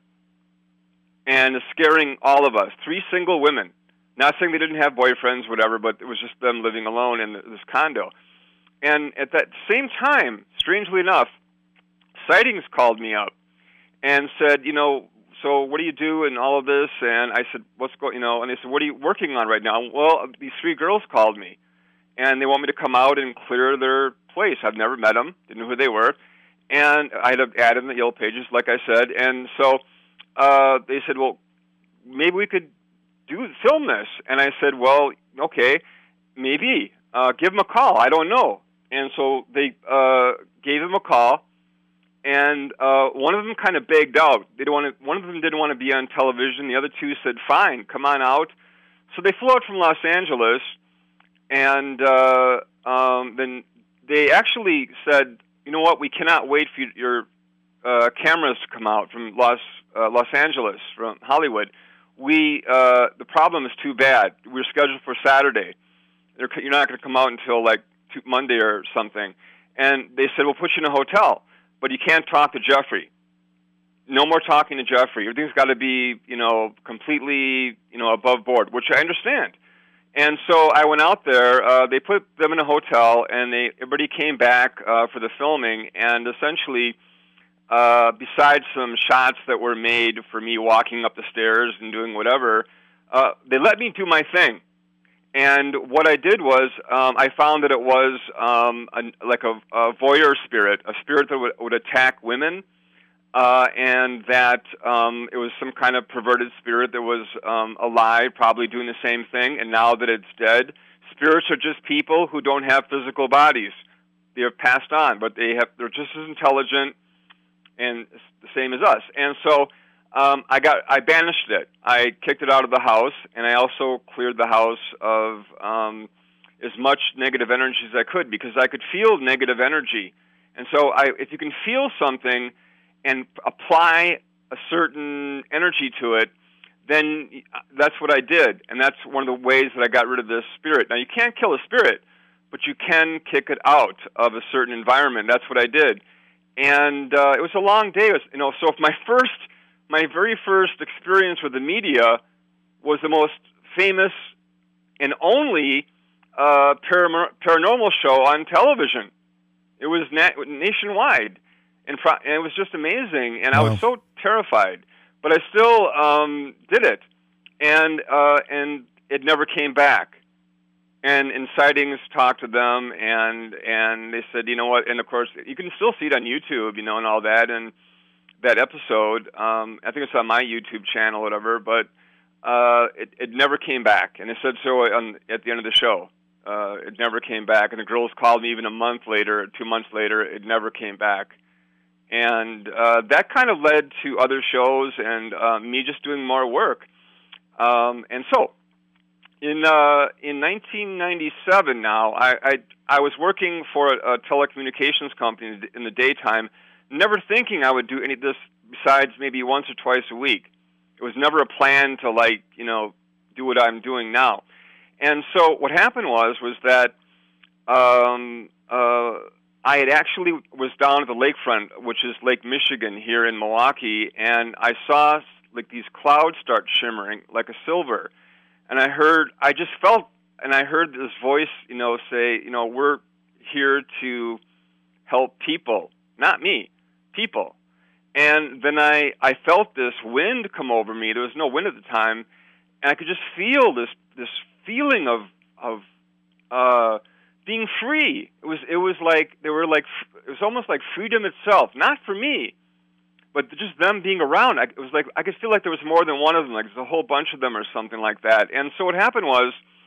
And it's scaring all of us. Three single women. Not saying they didn't have boyfriends, whatever, but it was just them living alone in this condo. And at that same time, strangely enough, Sightings called me up and said, you know, so what do you do in all of this? And I said, what's going, you know, and they said, what are you working on right now? Well, these three girls called me, and they want me to come out and clear their place. I've never met them, didn't know who they were, and I had an ad in the Yellow Pages, like I said, and so uh, they said, well, maybe we could do film this. And I said, well, okay, maybe. Uh, give them a call. I don't know. And so they uh, gave them a call. And uh, one of them kind of begged out. They don't want to, one of them didn't want to be on television. The other two said, fine, come on out. So they flew out from Los Angeles, and uh, um, then they actually said, you know what, we cannot wait for your uh, cameras to come out from Los, uh, Los Angeles, from Hollywood. We, uh, the problem is too bad. We're scheduled for Saturday. They're, you're not going to come out until like Monday or something. And they said, we'll put you in a hotel, but you can't talk to Jeffrey. No more talking to Jeffrey. Everything's got to be, you know, completely, you know, above board, which I understand. And so I went out there. Uh, they put them in a hotel, and they everybody came back uh, for the filming. And essentially, uh, besides some shots that were made for me walking up the stairs and doing whatever, uh, they let me do my thing. And what I did was um, I found that it was um, a, like a, a voyeur spirit, a spirit that would, would attack women, uh, and that um, it was some kind of perverted spirit that was um, alive, probably doing the same thing, and now that it's dead, spirits are just people who don't have physical bodies. They have passed on, but they have, they're just as intelligent and the same as us. And so Um, I got, I banished it. I kicked it out of the house, and I also cleared the house of um, as much negative energy as I could, because I could feel negative energy. And so, I, if you can feel something and apply a certain energy to it, then that's what I did, and that's one of the ways that I got rid of this spirit. Now, you can't kill a spirit, but you can kick it out of a certain environment. That's what I did, and uh, it was a long day. It was, you know, so if my first My very first experience with the media was the most famous and only uh, param- paranormal show on television. It was na- nationwide, and, pro- and it was just amazing. And wow. I was so terrified, but I still um, did it, and uh, and it never came back. And in sightings, talked to them, and and they said, you know what? And of course, you can still see it on YouTube, you know, and all that, and that episode, um, I think it's on my YouTube channel or whatever, but uh, it, it never came back. And it said so on, at the end of the show. Uh, it never came back. And the girls called me even a month later, two months later, it never came back. And uh, that kind of led to other shows and uh, me just doing more work. Um, and so, in uh, in nineteen ninety-seven now, I, I, I was working for a, a telecommunications company in the daytime, never thinking I would do any of this besides maybe once or twice a week. It was never a plan to, like, you know, do what I'm doing now. And so what happened was, was that um, uh, I had actually was down at the lakefront, which is Lake Michigan here in Milwaukee, and I saw, like, these clouds start shimmering like a silver. And I heard, I just felt, and I heard this voice, you know, say, you know, we're here to help people, not me. People. And then I, I felt this wind come over me. There was no wind at the time, and I could just feel this this feeling of of uh, being free. It was it was like they were like it was almost like freedom itself. Not for me, but just them being around. I, it was like I could feel like there was more than one of them. Like there's a whole bunch of them or something like that. And so what happened was,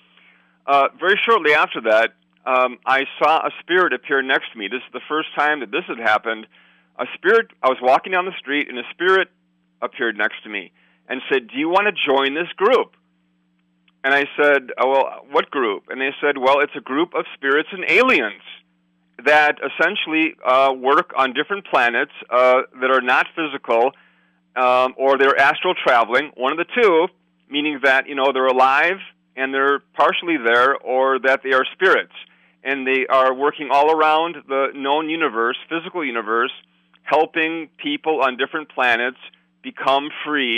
uh, very shortly after that, um, I saw a spirit appear next to me. This is the first time that this had happened. A spirit, I was walking down the street, and a spirit appeared next to me and said, do you want to join this group? And I said, oh, well, what group? And they said, well, it's a group of spirits and aliens that essentially uh, work on different planets uh, that are not physical, um, or they're astral traveling, one of the two, meaning that, you know, they're alive and they're partially there, or that they are spirits. And they are working all around the known universe, physical universe, helping people on different planets become free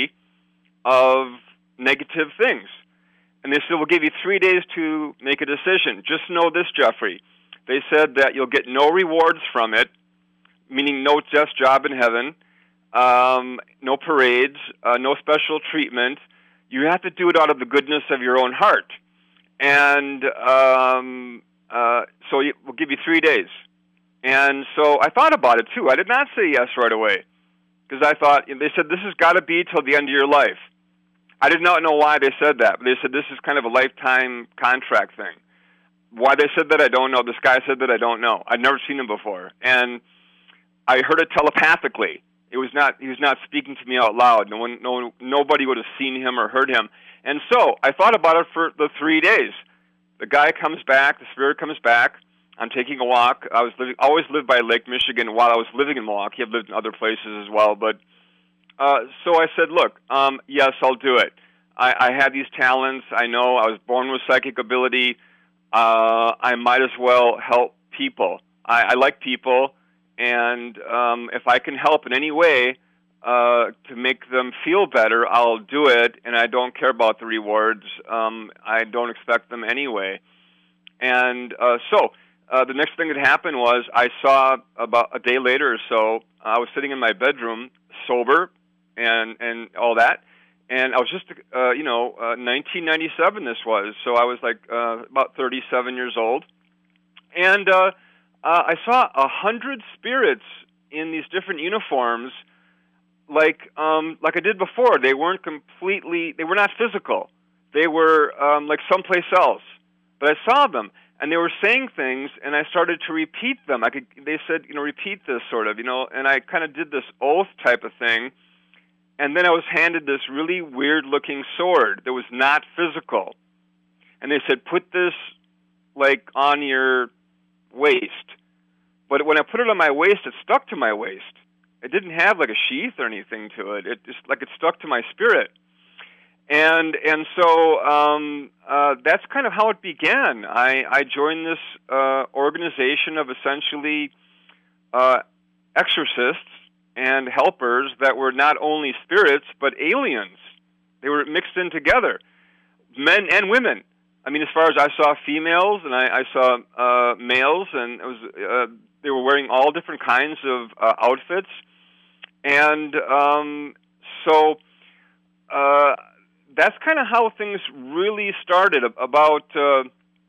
of negative things. And they said, we'll give you three days to make a decision. Just know this, Jeffrey. They said that you'll get no rewards from it, meaning no just job in heaven, um, no parades, uh, no special treatment. You have to do it out of the goodness of your own heart. And um, uh, so you, we'll give you three days. And so I thought about it, too. I did not say yes right away, because I thought, they said, this has got to be till the end of your life. I did not know why they said that, but they said this is kind of a lifetime contract thing. Why they said that, I don't know. This guy said that, I don't know. I'd never seen him before. And I heard it telepathically. It was not, he was not speaking to me out loud. No one, no, nobody would have seen him or heard him. And so I thought about it for the three days. The guy comes back, the spirit comes back. I'm taking a walk. I was living, always lived by Lake Michigan while I was living in Milwaukee. I've lived in other places as well. But uh, so I said, look, um, yes, I'll do it. I, I have these talents. I know I was born with psychic ability. Uh, I might as well help people. I, I like people, and um, if I can help in any way uh, to make them feel better, I'll do it, and I don't care about the rewards. Um, I don't expect them anyway. And uh, so uh, the next thing that happened was I saw about a day later or so, I was sitting in my bedroom, sober, and and all that, and I was just, uh, you know, uh, nineteen ninety-seven this was, so I was like uh, about thirty-seven years old, and uh, uh, I saw a hundred spirits in these different uniforms, like um, like I did before. They weren't completely, they were not physical. They were um, like someplace else, but I saw them. And they were saying things, and I started to repeat them. I could. They said, you know, repeat this sort of, you know, and I kind of did this oath type of thing. And then I was handed this really weird-looking sword that was not physical. And they said, put this, like, on your waist. But when I put it on my waist, it stuck to my waist. It didn't have, like, a sheath or anything to it. It just, like, it stuck to my spirit. And and so um, uh, that's kind of how it began. I, I joined this uh, organization of essentially uh, exorcists and helpers that were not only spirits but aliens. They were mixed in together, men and women. I mean, as far as I saw females and I, I saw uh, males, and it was uh, they were wearing all different kinds of uh, outfits, and um, so. Uh, That's kind of how things really started. About uh,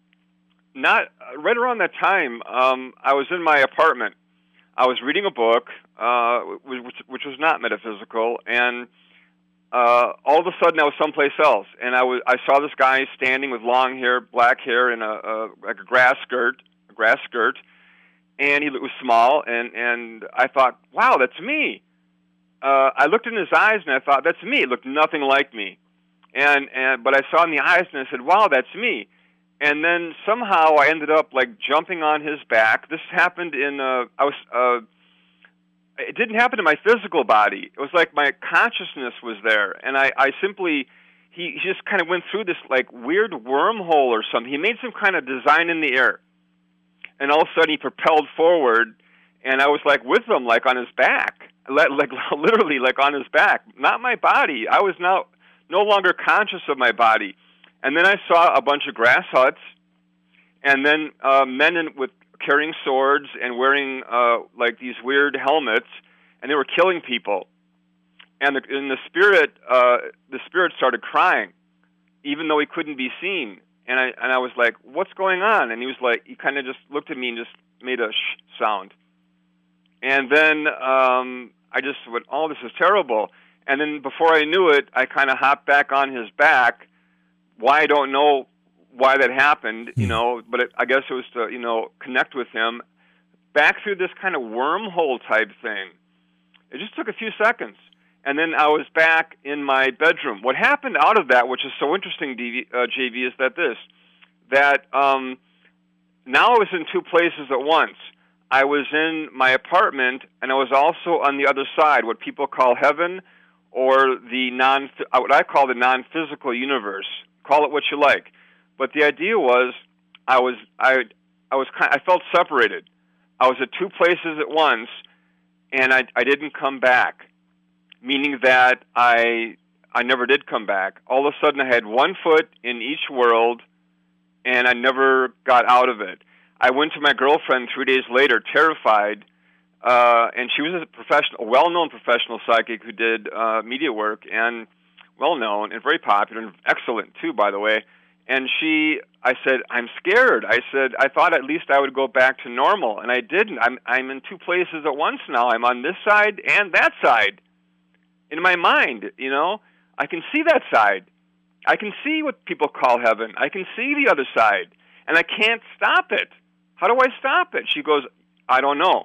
not right around that time, um, I was in my apartment. I was reading a book, uh, which, which was not metaphysical, and uh, all of a sudden I was someplace else. And I was I saw this guy standing with long hair, black hair, and a, a like a grass skirt, a grass skirt, and he was small. And and I thought, wow, that's me. Uh, I looked in his eyes and I thought, that's me. It looked nothing like me. And and but I saw in the eyes and I said, wow, that's me. And then somehow I ended up like jumping on his back. This happened in uh, I was uh, it didn't happen in my physical body. It was like my consciousness was there, and I, I simply he, he just kind of went through this like weird wormhole or something. He made some kind of design in the air, and all of a sudden he propelled forward, and I was like with him, like on his back, like, like literally like on his back, not my body. I was now no longer conscious of my body. And then I saw a bunch of grass huts, and then uh, men in, with carrying swords and wearing uh, like these weird helmets, and they were killing people. And the, and the spirit, uh, the spirit started crying, even though he couldn't be seen. And I and I was like, "What's going on?" And he was like, he kind of just looked at me and just made a shh sound. And then um, I just went, "Oh, this is terrible." And then before I knew it, I kind of hopped back on his back. Why, I don't know why that happened, you know, but it, I guess it was to, you know, connect with him back through this kind of wormhole type thing. It just took a few seconds. And then I was back in my bedroom. What happened out of that, which is so interesting, D V, uh, J V, is that this, that um, now I was in two places at once. I was in my apartment, and I was also on the other side, what people call heaven, or the non, what I call the non-physical universe. Call it what you like. But the idea was, I was, I, I was, kind, I felt separated. I was at two places at once, and I, I didn't come back. Meaning that I, I never did come back. All of a sudden, I had one foot in each world, and I never got out of it. I went to my girlfriend three days later, terrified. Uh, and she was a professional, a well-known professional psychic who did uh, media work, and well-known and very popular and excellent too, by the way. And she, I said, I'm scared. I said, I thought at least I would go back to normal, and I didn't. I'm I'm in two places at once now. I'm on this side and that side. In my mind, you know, I can see that side. I can see what people call heaven. I can see the other side, and I can't stop it. How do I stop it? She goes, I don't know.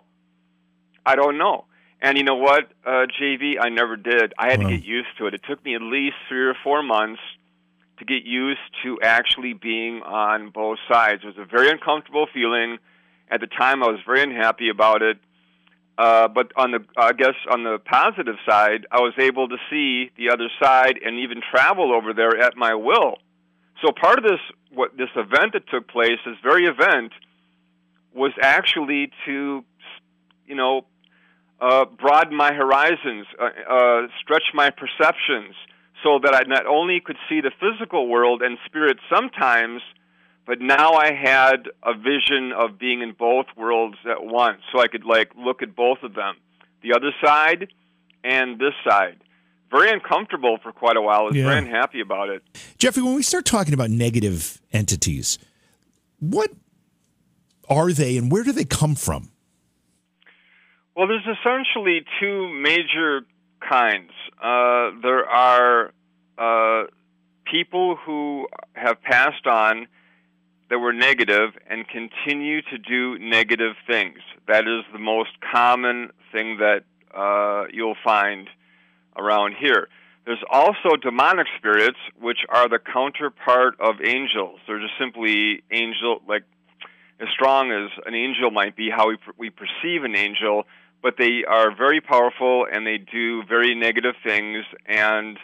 I don't know. And you know what, uh, J V? I never did. I had wow. to get used to it. It took me at least three or four months to get used to actually being on both sides. It was a very uncomfortable feeling. At the time, I was very unhappy about it. Uh, but on the, I guess, on the positive side, I was able to see the other side and even travel over there at my will. So part of this, what this event that took place, this very event, was actually to, you know, Uh, broaden my horizons, uh, uh, stretch my perceptions, so that I not only could see the physical world and spirit sometimes, but now I had a vision of being in both worlds at once, so I could like look at both of them, the other side and this side. Very uncomfortable for quite a while. I was Yeah. very unhappy about it. Jeffrey, when we start talking about negative entities, what are they and where do they come from? Well, there's essentially two major kinds. Uh, there are uh, people who have passed on that were negative and continue to do negative things. That is the most common thing that uh, you'll find around here. There's also demonic spirits, which are the counterpart of angels. They're just simply angel, like as strong as an angel might be, how we, we perceive an angel, but they are very powerful and they do very negative things, and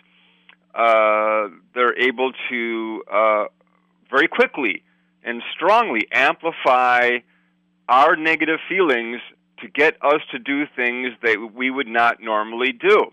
uh, they're able to uh, very quickly and strongly amplify our negative feelings to get us to do things that we would not normally do.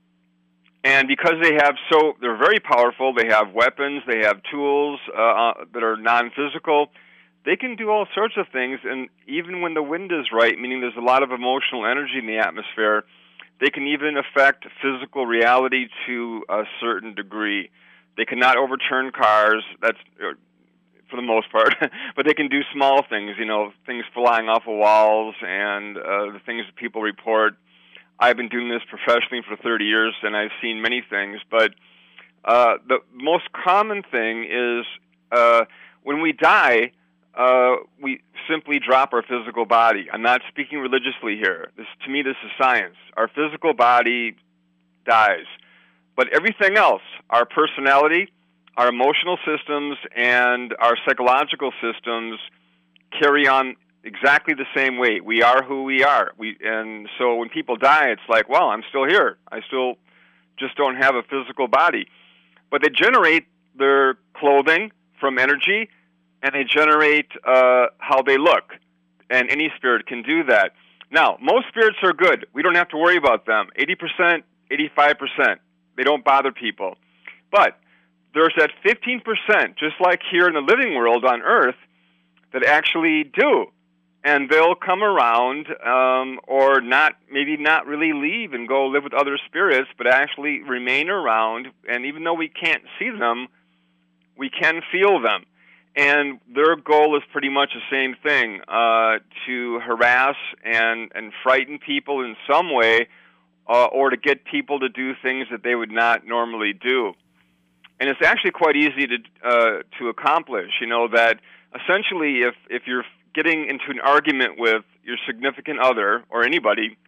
And because they have so, they're very powerful, they have weapons, they have tools uh, that are non-physical, they can do all sorts of things, and even when the wind is right, meaning there's a lot of emotional energy in the atmosphere, they can even affect physical reality to a certain degree. They cannot overturn cars, that's for the most part, but they can do small things, you know, things flying off of walls and uh, the things that people report. I've been doing this professionally for thirty years, and I've seen many things, but uh, the most common thing is uh, when we die, uh, we simply drop our physical body. I'm not speaking religiously here. This, to me, this is science. Our physical body dies, but everything else, our personality, our emotional systems, and our psychological systems carry on exactly the same way. We are who we are. We and so when people die, it's like, well, I'm still here. I still just don't have a physical body. But they generate their clothing from energy, and they generate uh, how they look. And any spirit can do that. Now, most spirits are good. We don't have to worry about them. eighty percent, eighty-five percent. They don't bother people. But there's that fifteen percent, just like here in the living world on Earth, that actually do. And they'll come around um, or not, maybe not really leave and go live with other spirits, but actually remain around. And even though we can't see them, we can feel them. And their goal is pretty much the same thing, uh, to harass and, and frighten people in some way, uh, or to get people to do things that they would not normally do. And it's actually quite easy to uh, to accomplish. You know, that essentially if, if you're getting into an argument with your significant other or anybody,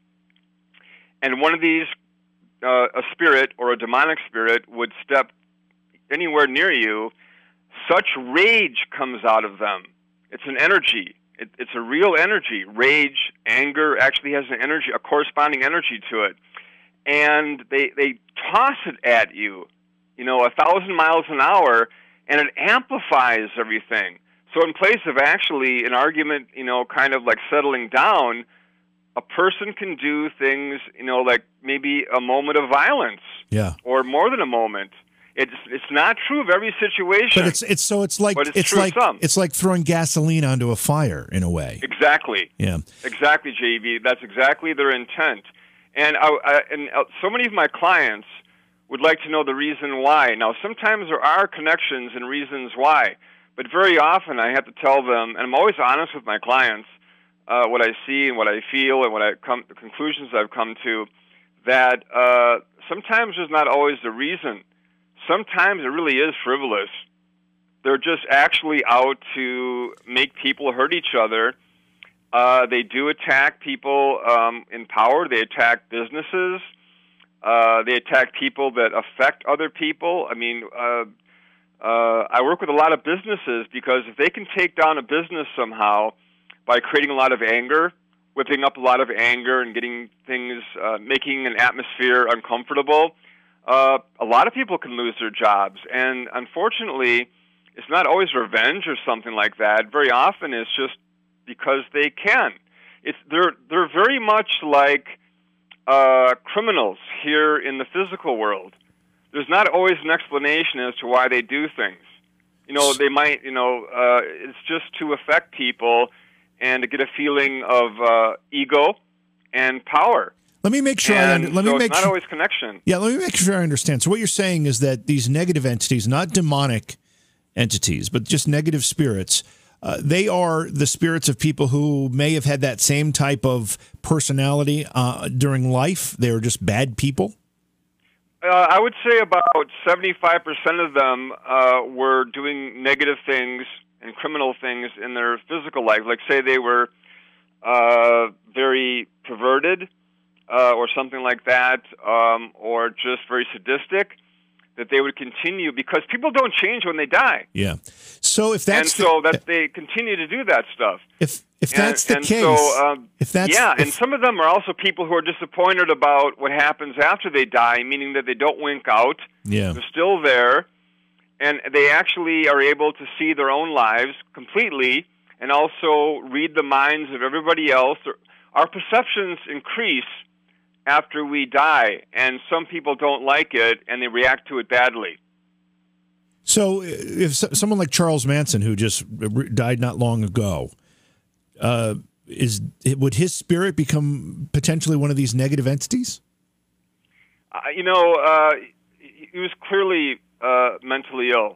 and one of these, uh, a spirit or a demonic spirit, would step anywhere near you, such rage comes out of them. It's an energy. It, it's a real energy. Rage, anger actually has an energy, a corresponding energy to it. And they they toss it at you, you know, a thousand miles an hour, and it amplifies everything. So in place of actually an argument, you know, kind of like settling down, a person can do things, you know, like maybe a moment of violence. Yeah. Or more than a moment. It's it's not true of every situation. But it's it's so it's like But it's it's true of like some. it's like throwing gasoline onto a fire in a way. Exactly. Yeah. Exactly, J V. That's exactly their intent. And I, I, and so many of my clients would like to know the reason why. Now, sometimes there are connections and reasons why, but very often I have to tell them, and I'm always honest with my clients, uh, what I see and what I feel and what I come, the conclusions I've come to, that uh, sometimes there's not always the reason. Sometimes it really is frivolous. They're just actually out to make people hurt each other. Uh, they do attack people um, in power. They attack businesses. Uh, they attack people that affect other people. I mean, uh, uh, I work with a lot of businesses because if they can take down a business somehow by creating a lot of anger, whipping up a lot of anger and getting things, uh, making an atmosphere uncomfortable, uh, a lot of people can lose their jobs. And unfortunately, it's not always revenge or something like that. Very often it's just because they can. It's they're they're very much like uh, criminals here in the physical world. There's not always an explanation as to why they do things. You know, they might, you know, uh, it's just to affect people and to get a feeling of uh, ego and power. Let me make sure and I under, let so me make it's not sure, always connection. Yeah, let me make sure I understand. So what you're saying is that these negative entities, not demonic entities, but just negative spirits, uh, they are the spirits of people who may have had that same type of personality uh, during life. They were just bad people? Uh, I would say about seventy-five percent of them uh, were doing negative things and criminal things in their physical life. Like, say they were uh, very perverted, Uh, or something like that, um, or just very sadistic, that they would continue, because people don't change when they die. Yeah. So if that's and so the, that they continue to do that stuff. If if and, that's the and case, so, um, if that's yeah, if, and some of them are also people who are disappointed about what happens after they die, meaning that they don't wink out. Yeah. They're still there, and they actually are able to see their own lives completely, and also read the minds of everybody else. Our perceptions increase after we die, and some people don't like it, and they react to it badly. So if someone like Charles Manson, who just died not long ago, uh, is would his spirit become potentially one of these negative entities? Uh, you know, uh, he was clearly uh, mentally ill,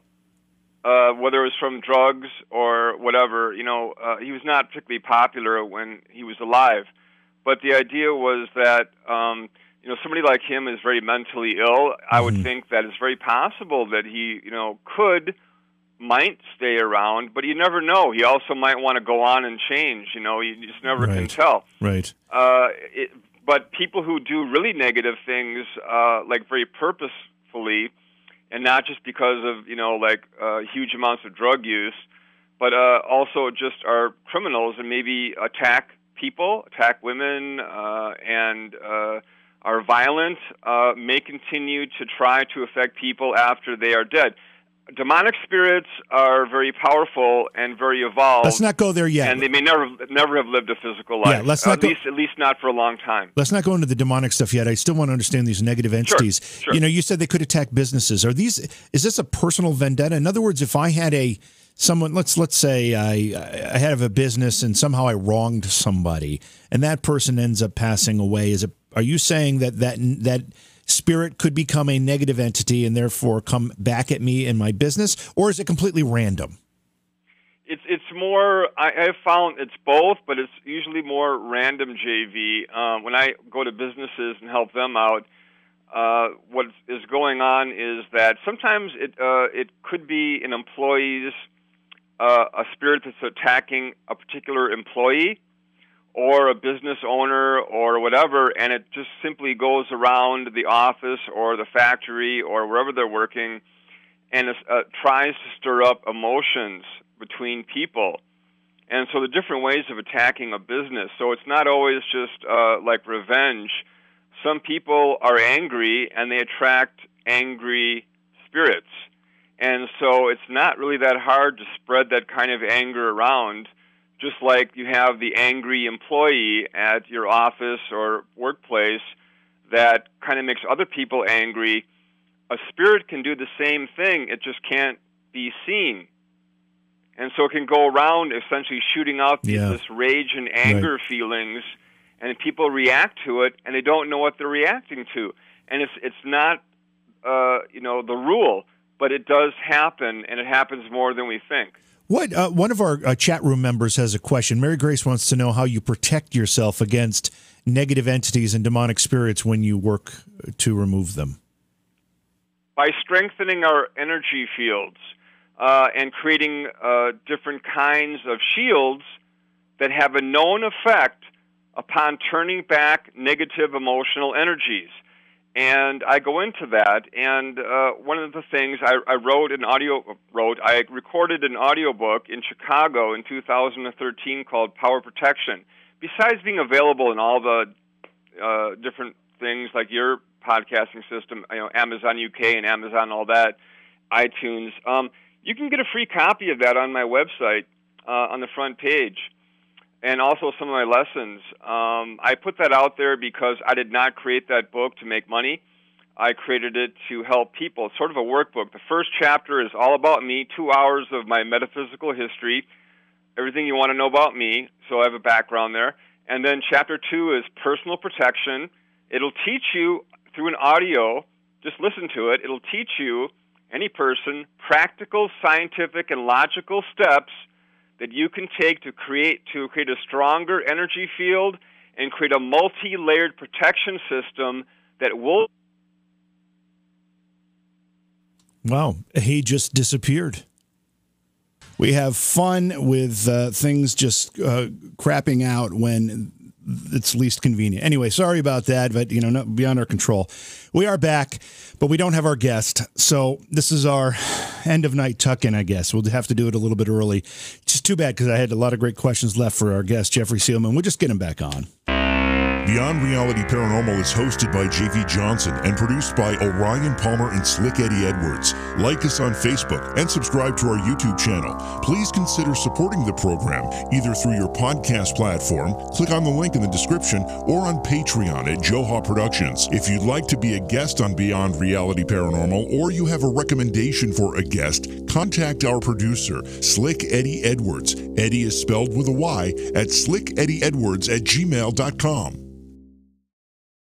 uh, whether it was from drugs or whatever. You know, uh, he was not particularly popular when he was alive. But the idea was that, um, you know, somebody like him is very mentally ill. I would Mm-hmm. think that it's very possible that he, you know, could, might stay around, but you never know. He also might want to go on and change. You know, you just never Right. can tell. Right. Uh, it, but people who do really negative things, uh, like very purposefully, and not just because of, you know, like uh, huge amounts of drug use, but uh, also just are criminals and maybe attack people, attack women, uh, and uh, are violent, uh, may continue to try to affect people after they are dead. Demonic spirits are very powerful and very evolved. Let's not go there yet. And they may never never have lived a physical life. Yeah, let's not at go- least at least not for a long time. Let's not go into the demonic stuff yet. I still want to understand these negative entities. sure. You know, you said they could attack businesses. Are these? Is this a personal vendetta? In other words, if I had a someone, let's let's say I I have a business and somehow I wronged somebody, and that person ends up passing away. Is it? Are you saying that that that spirit could become a negative entity and therefore come back at me in my business, or is it completely random? It's it's more. I have found it's both, but it's usually more random. J V. Um, when I go to businesses and help them out, uh, what is going on is that sometimes it uh, it could be an employee's uh, a spirit that's attacking a particular employee, or a business owner, or whatever, and it just simply goes around the office or the factory or wherever they're working, and uh, tries to stir up emotions between people. And so the different ways of attacking a business. So it's not always just uh, like revenge. Some people are angry, and they attract angry spirits. And so it's not really that hard to spread that kind of anger around. Just like you have the angry employee at your office or workplace that kind of makes other people angry, a spirit can do the same thing. It just can't be seen. And so it can go around essentially shooting out Yeah. this rage and anger Right. feelings, and people react to it, and they don't know what they're reacting to. And it's it's not, uh, you know, the rule, but it does happen, and it happens more than we think. What uh, one of our uh, chat room members has a question. Mary Grace wants to know how you protect yourself against negative entities and demonic spirits when you work to remove them. By strengthening our energy fields uh, and creating uh, different kinds of shields that have a known effect upon turning back negative emotional energies. And I go into that, and uh, one of the things I, I wrote an audio wrote I recorded an audiobook in Chicago in two thousand thirteen called Power Protection. Besides being available in all the uh, different things like your podcasting system, you know, Amazon U K and Amazon all that, iTunes, um, you can get a free copy of that on my website uh, on the front page. And also some of my lessons. Um, I put that out there because I did not create that book to make money. I created it to help people. It's sort of a workbook. The first chapter is all about me, two hours of my metaphysical history, everything you want to know about me, so I have a background there. And then chapter two is personal protection. It'll teach you through an audio, just listen to it, it'll teach you, any person, practical, scientific, and logical steps that you can take to create to create a stronger energy field and create a multi-layered protection system that will... Wow, he just disappeared. We have fun with uh, things just uh, crapping out when it's least convenient. Anyway, sorry about that, but you know, not beyond our control. We are back, but we don't have our guest, so this is our end of night tuck-in, I guess. We'll have to do it a little bit early. Just too bad because I had a lot of great questions left for our guest, Jeffrey Seelman. We'll just get him back on. Beyond Reality Paranormal is hosted by J V Johnson and produced by Orion Palmer and Slick Eddie Edwards. Like us on Facebook and subscribe to our YouTube channel. Please consider supporting the program either through your podcast platform, click on the link in the description, or on Patreon at Joha Productions. If you'd like to be a guest on Beyond Reality Paranormal or you have a recommendation for a guest, contact our producer, Slick Eddie Edwards. Eddie is spelled with a Y at slick eddie edwards at gmail dot com.